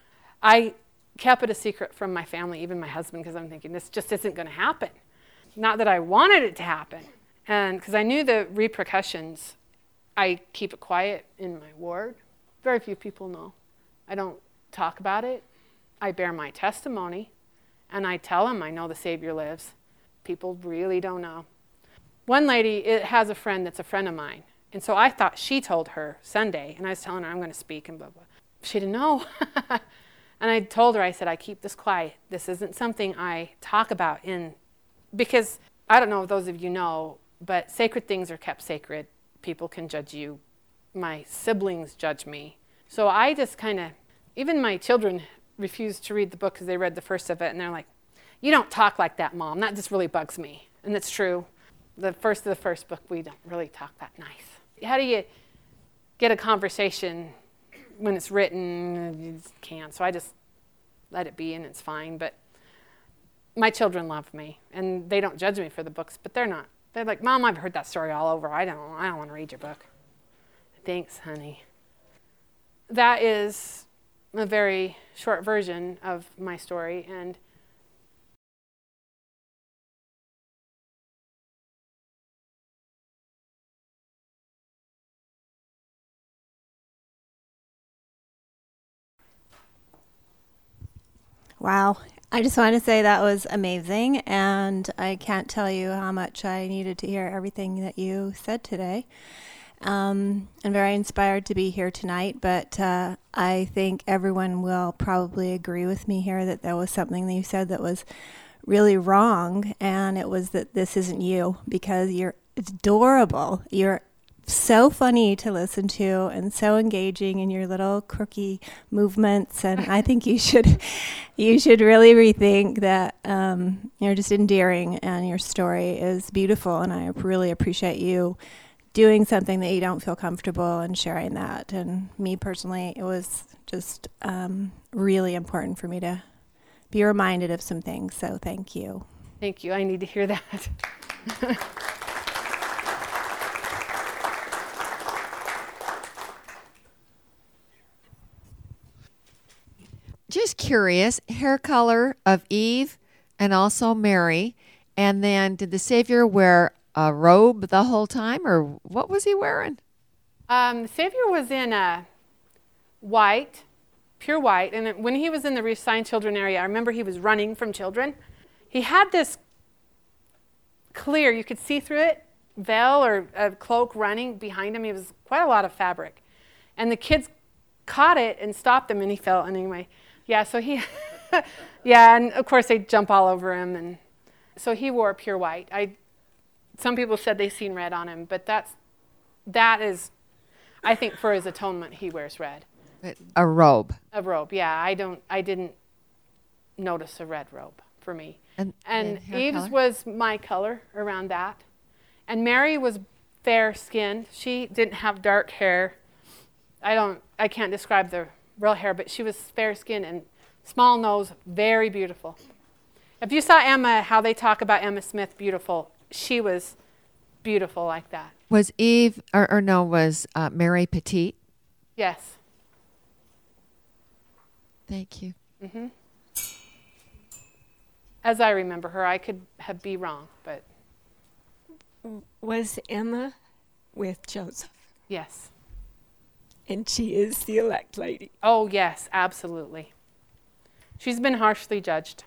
I kept it a secret from my family, even my husband, because I'm thinking this just isn't going to happen. Not that I wanted it to happen. And because I knew the repercussions, I keep it quiet in my ward. Very few people know. I don't talk about it. I bear my testimony, and I tell them I know the Savior lives. People really don't know. One lady it has a friend that's a friend of mine, and so I thought she told her Sunday, and I was telling her I'm going to speak and blah, blah. She didn't know. And I told her, I said, I keep this quiet. This isn't something I talk about in, because I don't know if those of you know, but sacred things are kept sacred. People can judge you. My siblings judge me. So I just kind of, even my children refused to read the book because they read the first of it, and they're like, you don't talk like that, Mom. That just really bugs me. And it's true. The first of the first book, we don't really talk that nice. How do you get a conversation when it's written? You just can't. So I just let it be, and it's fine. But my children love me, and they don't judge me for the books, but they're not. They're like, Mom, I've heard that story all over. I don't I don't want to read your book. Thanks, honey. That is a very short version of my story. And wow. I just want to say that was amazing, and I can't tell you how much I needed to hear everything that you said today. Um, I'm very inspired to be here tonight, but uh, I think everyone will probably agree with me here that there was something that you said that was really wrong, and it was that this isn't you, because you're adorable. You're so funny to listen to and so engaging in your little quirky movements, and I think you should you should really rethink that. Um, you're just endearing, and your story is beautiful, and I really appreciate you doing something that you don't feel comfortable and sharing that. And me personally, it was just um, really important for me to be reminded of some things, so thank you. Thank you. I need to hear that. Just curious, hair color of Eve and also Mary. And then did the Savior wear a robe the whole time, or what was he wearing? Um, the Savior was in a white, pure white. And when he was in the reassigned children area, I remember he was running from children. He had this clear, you could see through it, veil or a cloak running behind him. He was quite a lot of fabric. And the kids caught it and stopped him, and he fell. Anyway, yeah, so he, yeah, and of course they jump all over him. And so he wore pure white. I, some people said they've seen red on him, but that's, that is, I think for his atonement, he wears red. A robe. A robe, yeah. I don't. I didn't notice a red robe for me. And, And and hair Eve's color? was my color around that. And Mary was fair-skinned. She didn't have dark hair. I don't. I can't describe the real hair, but she was fair-skinned and small nose, very beautiful. If you saw Emma, how they talk about Emma Smith, beautiful, she was beautiful like that. Was Eve, or, or no, was uh, Mary petite? Yes. Thank you. hmm As I remember her, I could have be wrong, but Was Emma with Joseph? yes. And she is the elect lady. Oh, yes, absolutely. She's been harshly judged.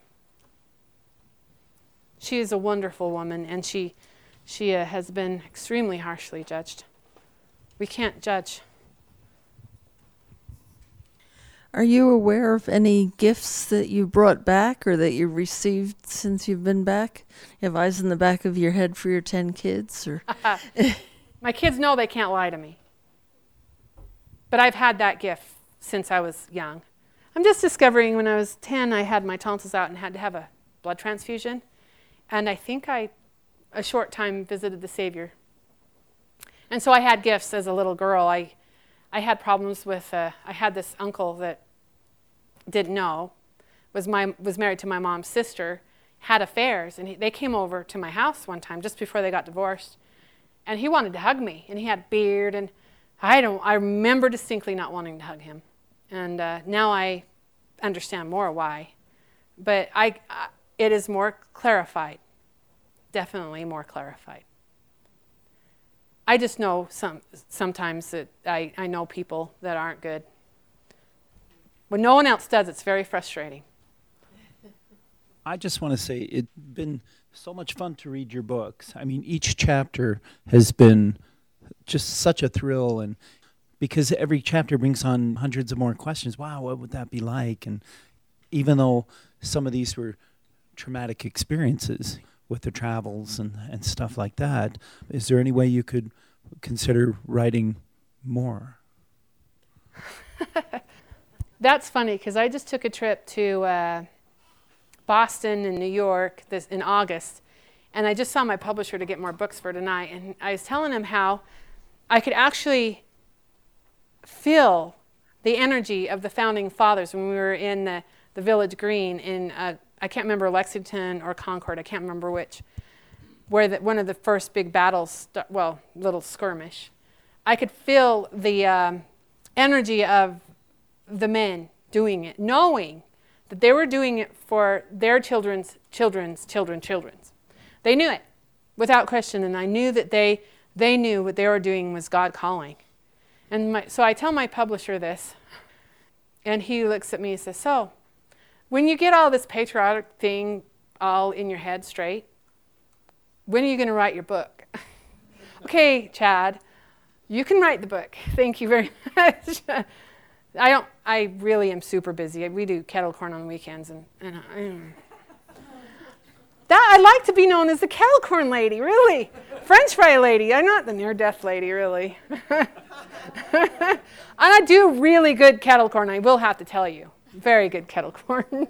She is a wonderful woman, and she, she uh, has been extremely harshly judged. We can't judge. Are you aware of any gifts that you brought back or that you received since you've been back? You have eyes in the back of your head for your ten kids? Or My kids know they can't lie to me. But I've had that gift since I was young. I'm just discovering when I was ten, I had my tonsils out and had to have a blood transfusion. And I think I, a short time, visited the Savior. And so I had gifts as a little girl. I, I had problems with, uh, I had this uncle that didn't know, was my was married to my mom's sister, had affairs, and he, they came over to my house one time just before they got divorced, and he wanted to hug me, and he had beard, and I don't. I remember distinctly not wanting to hug him, and uh, now I understand more why, but I, uh, it is more clarified, definitely more clarified. I just know some sometimes that I, I know people that aren't good. When no one else does, it's very frustrating. I just want to say it's been so much fun to read your books. I mean, each chapter has been just such a thrill, and because every chapter brings on hundreds of more questions. Wow, what would that be like? And even though some of these were traumatic experiences with the travels and, and stuff like that, is there any way you could consider writing more? That's funny because I just took a trip to uh, Boston and New York this in August, and I just saw my publisher to get more books for tonight, and I was telling him how I could actually feel the energy of the founding fathers when we were in the, the Village Green in, uh, I can't remember, Lexington or Concord, I can't remember which, where the, one of the first big battles, st- well, little skirmish. I could feel the um, energy of the men doing it, knowing that they were doing it for their children's children's children children's. They knew it without question, and I knew that they they knew what they were doing was God calling. And my, so I tell my publisher this, and he looks at me and says, so when you get all this patriotic thing all in your head straight, when are you going to write your book? Okay, Chad, you can write the book. Thank you very much. I don't. I really am super busy. We do kettle corn on the weekends, and, and I, mm. that I'd like to be known as the kettle corn lady, really, French fry lady. I'm not the near-death lady, really. And I do really good kettle corn. I will have to tell you, very good kettle corn.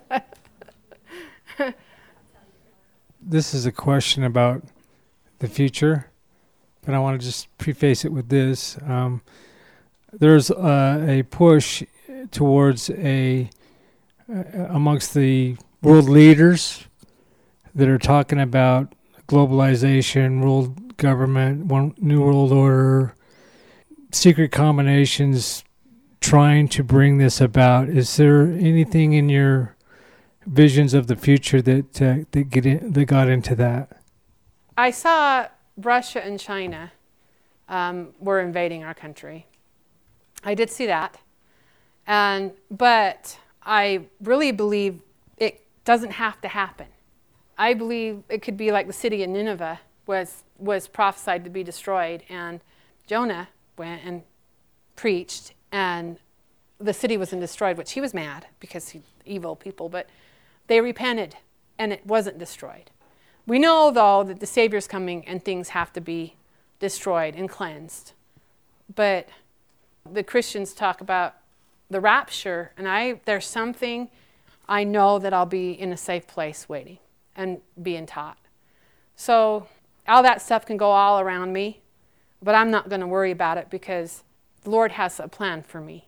This is a question about the future, but I want to just preface it with this. Um, There's uh, a push towards a, uh, amongst the world leaders that are talking about globalization, world government, one new world order, secret combinations, trying to bring this about. Is there anything in your visions of the future that uh, that get in, that got into that? I saw Russia and China um, were invading our country. I did see that, and but I really believe it doesn't have to happen. I believe it could be like the city of Nineveh was was prophesied to be destroyed, and Jonah went and preached, and the city wasn't destroyed, which he was mad because he evil people, but they repented, and it wasn't destroyed. We know, though, that the Savior's coming and things have to be destroyed and cleansed. but the Christians talk about the rapture, and I there's something I know that I'll be in a safe place waiting and being taught. So all that stuff can go all around me, but I'm not going to worry about it because the Lord has a plan for me.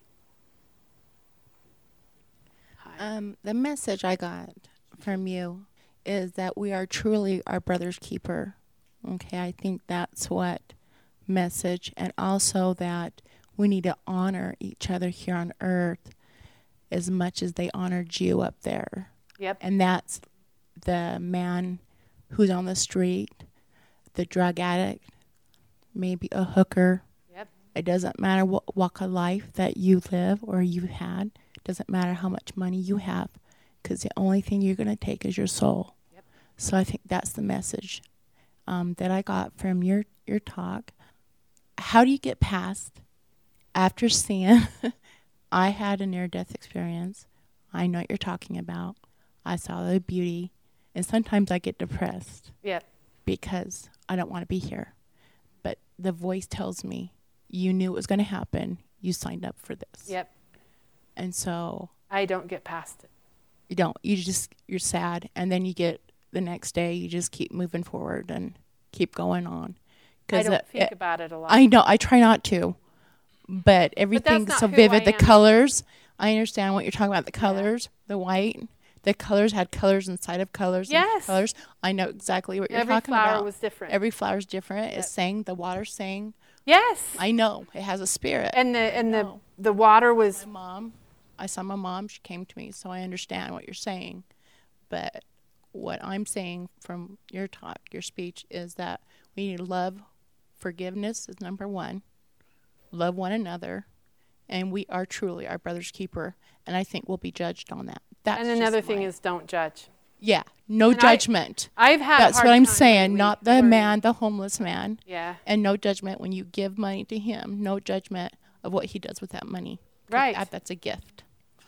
Um, the message I got from you is that we are truly our brother's keeper. Okay, I think that's what message, and also that we need to honor each other here on earth as much as they honored you up there. Yep. And that's the man who's on the street, the drug addict, maybe a hooker. Yep. It doesn't matter what walk of life that you live or you had. It doesn't matter how much money you have, because the only thing you're going to take is your soul. Yep. So I think that's the message um, that I got from your, your talk. How do you get past after seeing I had a near-death experience. I know what you're talking about. I saw the beauty. And sometimes I get depressed. Yep. Because I don't want to be here. But the voice tells me, you knew it was going to happen. You signed up for this. Yep. And so I don't get past it. You don't. You just, you're sad. And then you get the next day, you just keep moving forward and keep going on. I don't it, think it, about it a lot. I know. I try not to. But everything's not so who vivid. I The am. colors, I understand what you're talking about. The colors, the white, the colors had colors inside of colors. Yes. And colors. I know exactly what you're Every talking flower about. was different. Every flower's different. Yep. It's sang. The water's sang. Yes. I know. It has a spirit. And the and the know. the water was. My mom, I saw my mom. She came to me, so I understand what you're saying. But what I'm saying from your talk, your speech, is that we need love. Forgiveness is number one. Love one another. And we are truly our brother's keeper. And I think we'll be judged on that. That's And another just thing my- is, don't judge. Yeah, no And I- judgment. I've had. a That's hard what I'm time saying. lately Not the learning. man, the homeless man. Yeah. And no judgment when you give money to him. No judgment of what he does with that money. 'Cause Right. That, that's a gift.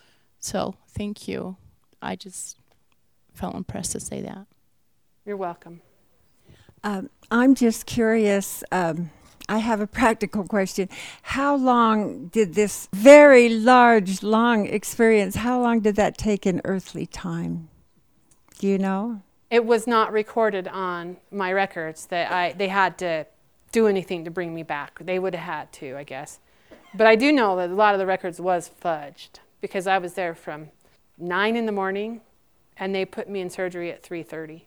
So thank you. I just felt impressed to say that. You're welcome. Um, I'm just curious. Um, I have a practical question. How long did this very large, long experience, how long did that take in earthly time? Do you know? It was not recorded on my records that I they had to do anything to bring me back. They would have had to, I guess. But I do know that a lot of the records was fudged because I was there from nine in the morning and they put me in surgery at three thirty.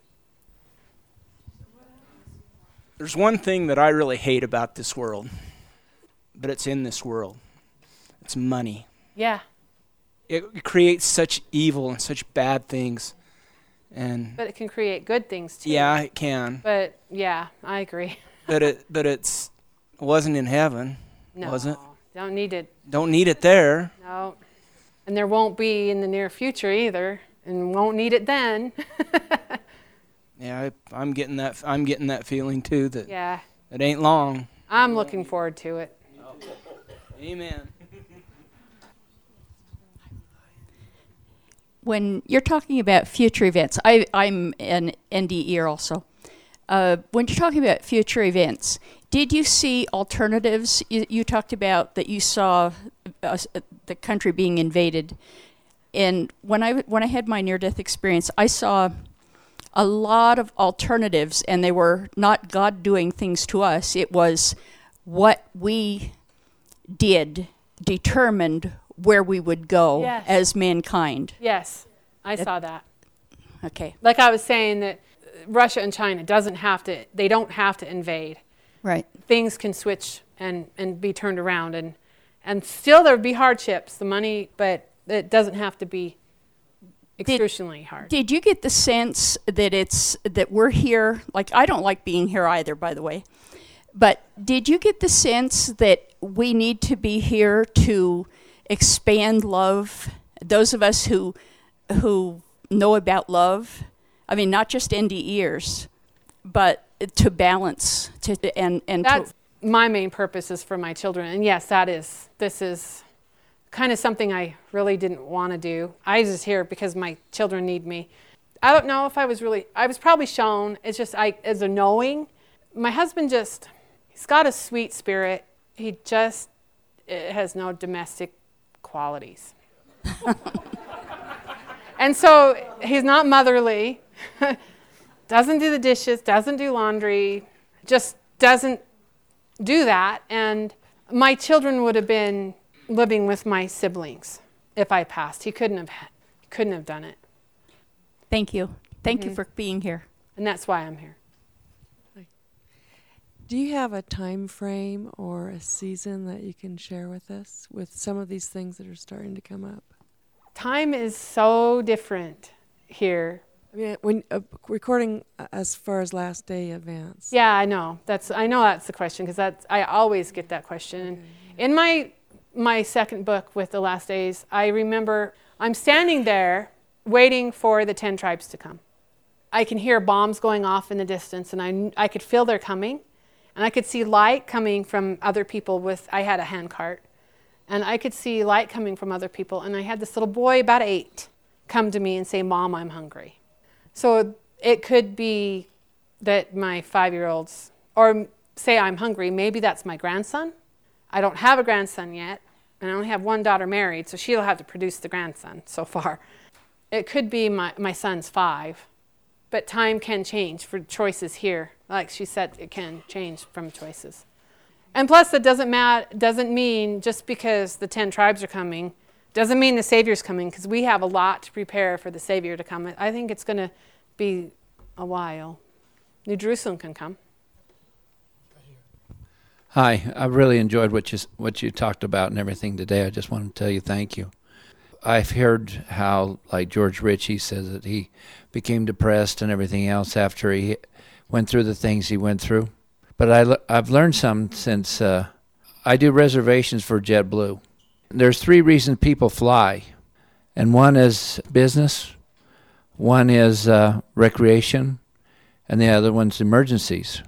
There's one thing that I really hate about this world, but it's in this world. It's money. Yeah. It creates such evil and such bad things. And But it can create good things too. yeah, it can. But yeah, I agree. But it but it's it wasn't in heaven, No. was it? Don't need it. Don't need it there. No. And there won't be in the near future either, and won't need it then. Yeah, I, I'm getting that. I'm getting that feeling too. That Yeah. it ain't long. I'm looking forward to it. Amen. When you're talking about future events, I, I'm an N D E R also. Uh, when you're talking about future events, did you see alternatives? You, you talked about that you saw uh, the country being invaded, and when I when I had my near-death experience, I saw a lot of alternatives, and they were not God doing things to us. It was what we did determined where we would go Yes. as mankind. Yes, I That- saw that. Okay. Like I was saying that Russia and China doesn't have to, they don't have to invade. Right. Things can switch and, and be turned around and, and still there would be hardships, the money, but it doesn't have to be excruciatingly hard. Did you get the sense that it's that we're here? Like, I don't like being here either, by the way. But did you get the sense that we need to be here to expand love? Those of us who who know about love, I mean, not just N D Eers, but to balance to and and That's to, my main purpose is for my children. And yes, that is, this is kind of something I really didn't want to do. I was just here because my children need me. I don't know if I was really, I was probably shown, it's just I, as a knowing, my husband just, he's got a sweet spirit He just it has no domestic qualities. And so he's not motherly, doesn't do the dishes, doesn't do laundry, just doesn't do that. And my children would have been living with my siblings if I passed. He couldn't have couldn't have done it. Thank you. Thank Mhm. you for being here. And that's why I'm here. Do you have a time frame or a season that you can share with us with some of these things that are starting to come up? Time is so different here. I mean, when uh, recording uh, as far as last day events. Yeah, I know. That's I know that's the question because that's I always get that question. Okay. In my my second book with the last days, I remember I'm standing there waiting for the ten tribes to come. I can hear bombs going off in the distance, and I I could feel they're coming, and I could see light coming from other people with. I had a hand cart, and I could see light coming from other people, and I had this little boy about eight come to me and say, "Mom, I'm hungry." So it could be that my five-year-olds, or say I'm hungry, maybe that's my grandson. I don't have a grandson yet, and I only have one daughter married, so she'll have to produce the grandson so far. It could be my, my son's five, but time can change for choices here. Like she said, it can change from choices. And plus, that doesn't mat- doesn't mean just because the ten tribes are coming, doesn't mean the Savior's coming, because we have a lot to prepare for the Savior to come. I think it's going to be a while. New Jerusalem can come. Hi, I really enjoyed what you what you talked about and everything today. I just want to tell you thank you. I've heard how, like George Ritchie says that he became depressed and everything else after he went through the things he went through. But I, I've learned some since uh, I do reservations for JetBlue. There's three reasons people fly, and one is business, one is uh, recreation, and the other one's emergencies.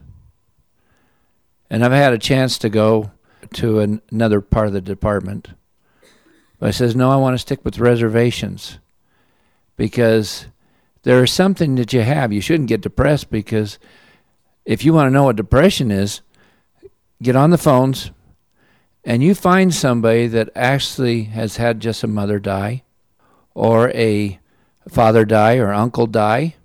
And I've had a chance to go to an, another part of the department. But I says, no, I want to stick with reservations because there is something that you have. You shouldn't get depressed because if you want to know what depression is, get on the phones and you find somebody that actually has had just a mother die or a father die or uncle die.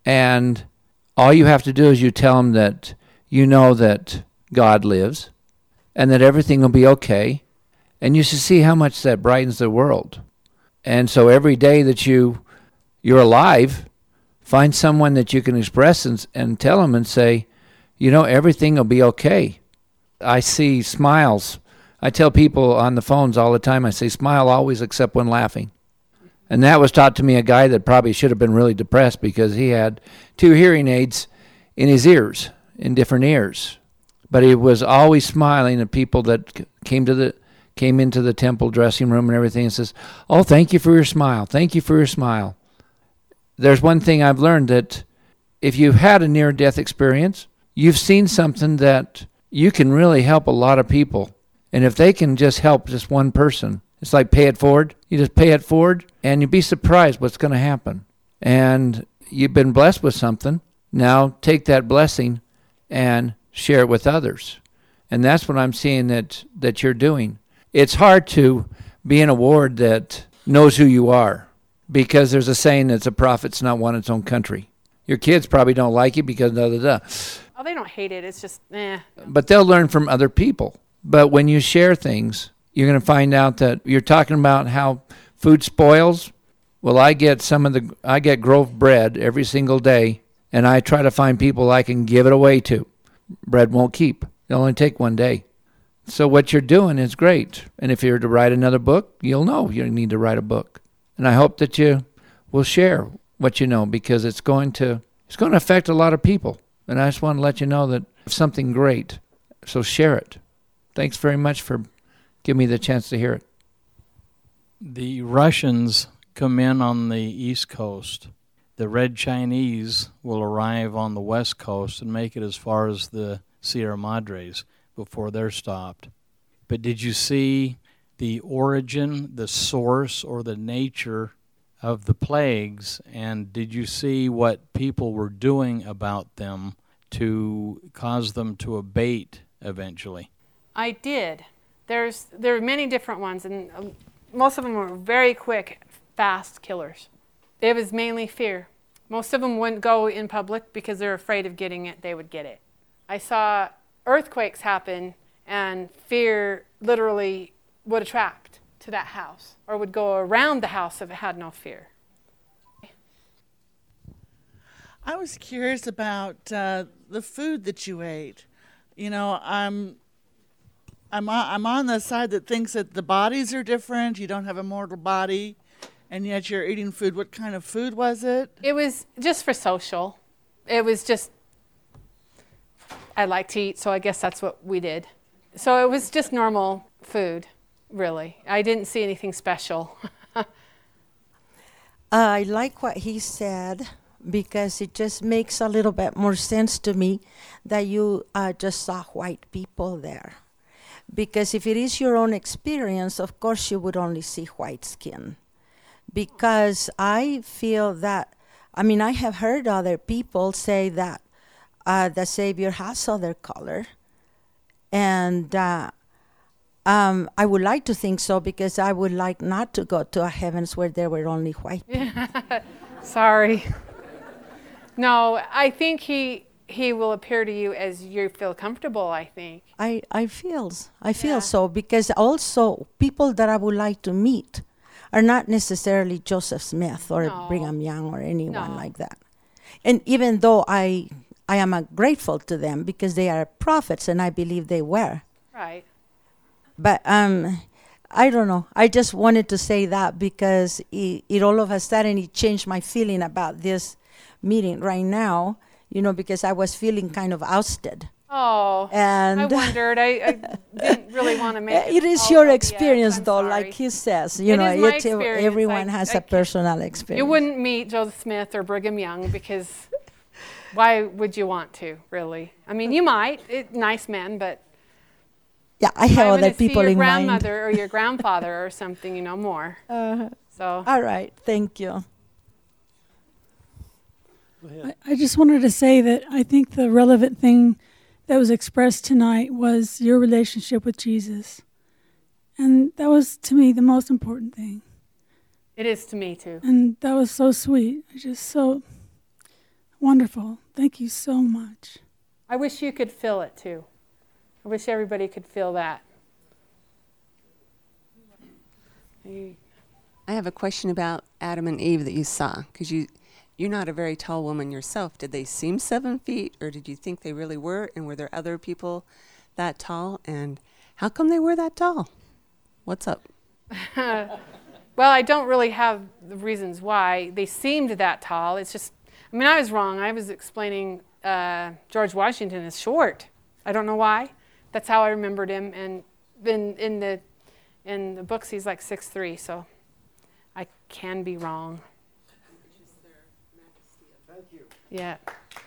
And all you have to do is you tell them that you know that God lives and that everything will be okay. And you should see how much that brightens the world. And so every day that you, you're alive, find someone that you can express and, and tell them and say, you know, everything will be okay. I see smiles. I tell people on the phones all the time, I say, smile always except when laughing. And that was taught to me a guy that probably should have been really depressed because he had two hearing aids in his ears, in different ears. But he was always smiling at people that came to the came into the temple dressing room and everything and says, oh, thank you for your smile. Thank you for your smile. There's one thing I've learned that if you've had a near-death experience, you've seen something that you can really help a lot of people. And if they can just help just one person, it's like pay it forward. You just pay it forward and you'd be surprised what's going to happen. And you've been blessed with something. Now take that blessing and share it with others. And that's what I'm seeing that, that you're doing. It's hard to be in a ward that knows who you are because there's a saying that's a prophet's not one in its own country. Your kids probably don't like you because da da da. Oh, they don't hate it. It's just, eh. But they'll learn from other people. But when you share things, you're going to find out that you're talking about how food spoils. Well, I get some of the, I get Grove bread every single day, and I try to find people I can give it away to. Bread won't keep. It'll only take one day. So what you're doing is great. And if you're to write another book, you'll know you need to write a book. And I hope that you will share what you know because it's going to it's going to affect a lot of people. And I just want to let you know that it's something great. So share it. Thanks very much for giving me the chance to hear it. The Russians come in on the East Coast. The Red Chinese will arrive on the West Coast and make it as far as the Sierra Madres before they're stopped. But did you see the origin, the source, or the nature of the plagues? And did you see what people were doing about them to cause them to abate eventually? I did. There's there are many different ones, and um, most of them were very quick, fast killers. It was mainly fear. Most of them wouldn't go in public because they're afraid of getting it. They would get it. I saw earthquakes happen, and fear literally would attract to that house, or would go around the house if it had no fear. I was curious about uh, the food that you ate. You know, I'm, I'm, on, I'm on the side that thinks that the bodies are different. You don't have a mortal body, and yet you're eating food. What kind of food was it? It was just for social. It was just, I like to eat, so I guess that's what we did. So it was just normal food, really. I didn't see anything special. I like what he said, because it just makes a little bit more sense to me that you uh, just saw white people there. Because if it is your own experience, of course you would only see white skin. Because I feel that, I mean, I have heard other people say that uh, the Savior has other color. And uh, um, I would like to think so, because I would like not to go to a heavens where there were only white people. Sorry. No, I think he he will appear to you as you feel comfortable, I think. I, I feel, I feel yeah. so, because also people that I would like to meet are not necessarily Joseph Smith or no. Brigham Young or anyone no. like that. And even though I I am uh, grateful to them, because they are prophets, and I believe they were. Right. But um, I don't know. I just wanted to say that, because it, it all of a sudden it changed my feeling about this meeting right now, you know, because I was feeling kind of ousted. Oh, and I wondered. I, I didn't really want to make it. It is your experience, though, sorry. Like he says. You it know, is my it, experience. everyone I, has I a personal experience. You wouldn't meet Joseph Smith or Brigham Young, because why would you want to, really? I mean, you might. It, nice men, but yeah, I have other people in mind. Your grandmother or your grandfather or something, you know, more. Uh, so. All right. Thank you. I, I just wanted to say that I think the relevant thing that was expressed tonight was your relationship with Jesus. And that was, to me, the most important thing. It is to me, too. And that was so sweet. Just so wonderful. Thank you so much. I wish you could feel it, too. I wish everybody could feel that. I have a question about Adam and Eve that you saw, because you... You're not a very tall woman yourself. Did they seem seven feet, or did you think they really were? And were there other people that tall? And how come they were that tall? What's up? Well, I don't really have the reasons why they seemed that tall. It's just, I mean, I was wrong. I was explaining uh, George Washington as short. I don't know why. That's how I remembered him. And in, in the in the books, he's like six three, so I can be wrong. Yeah.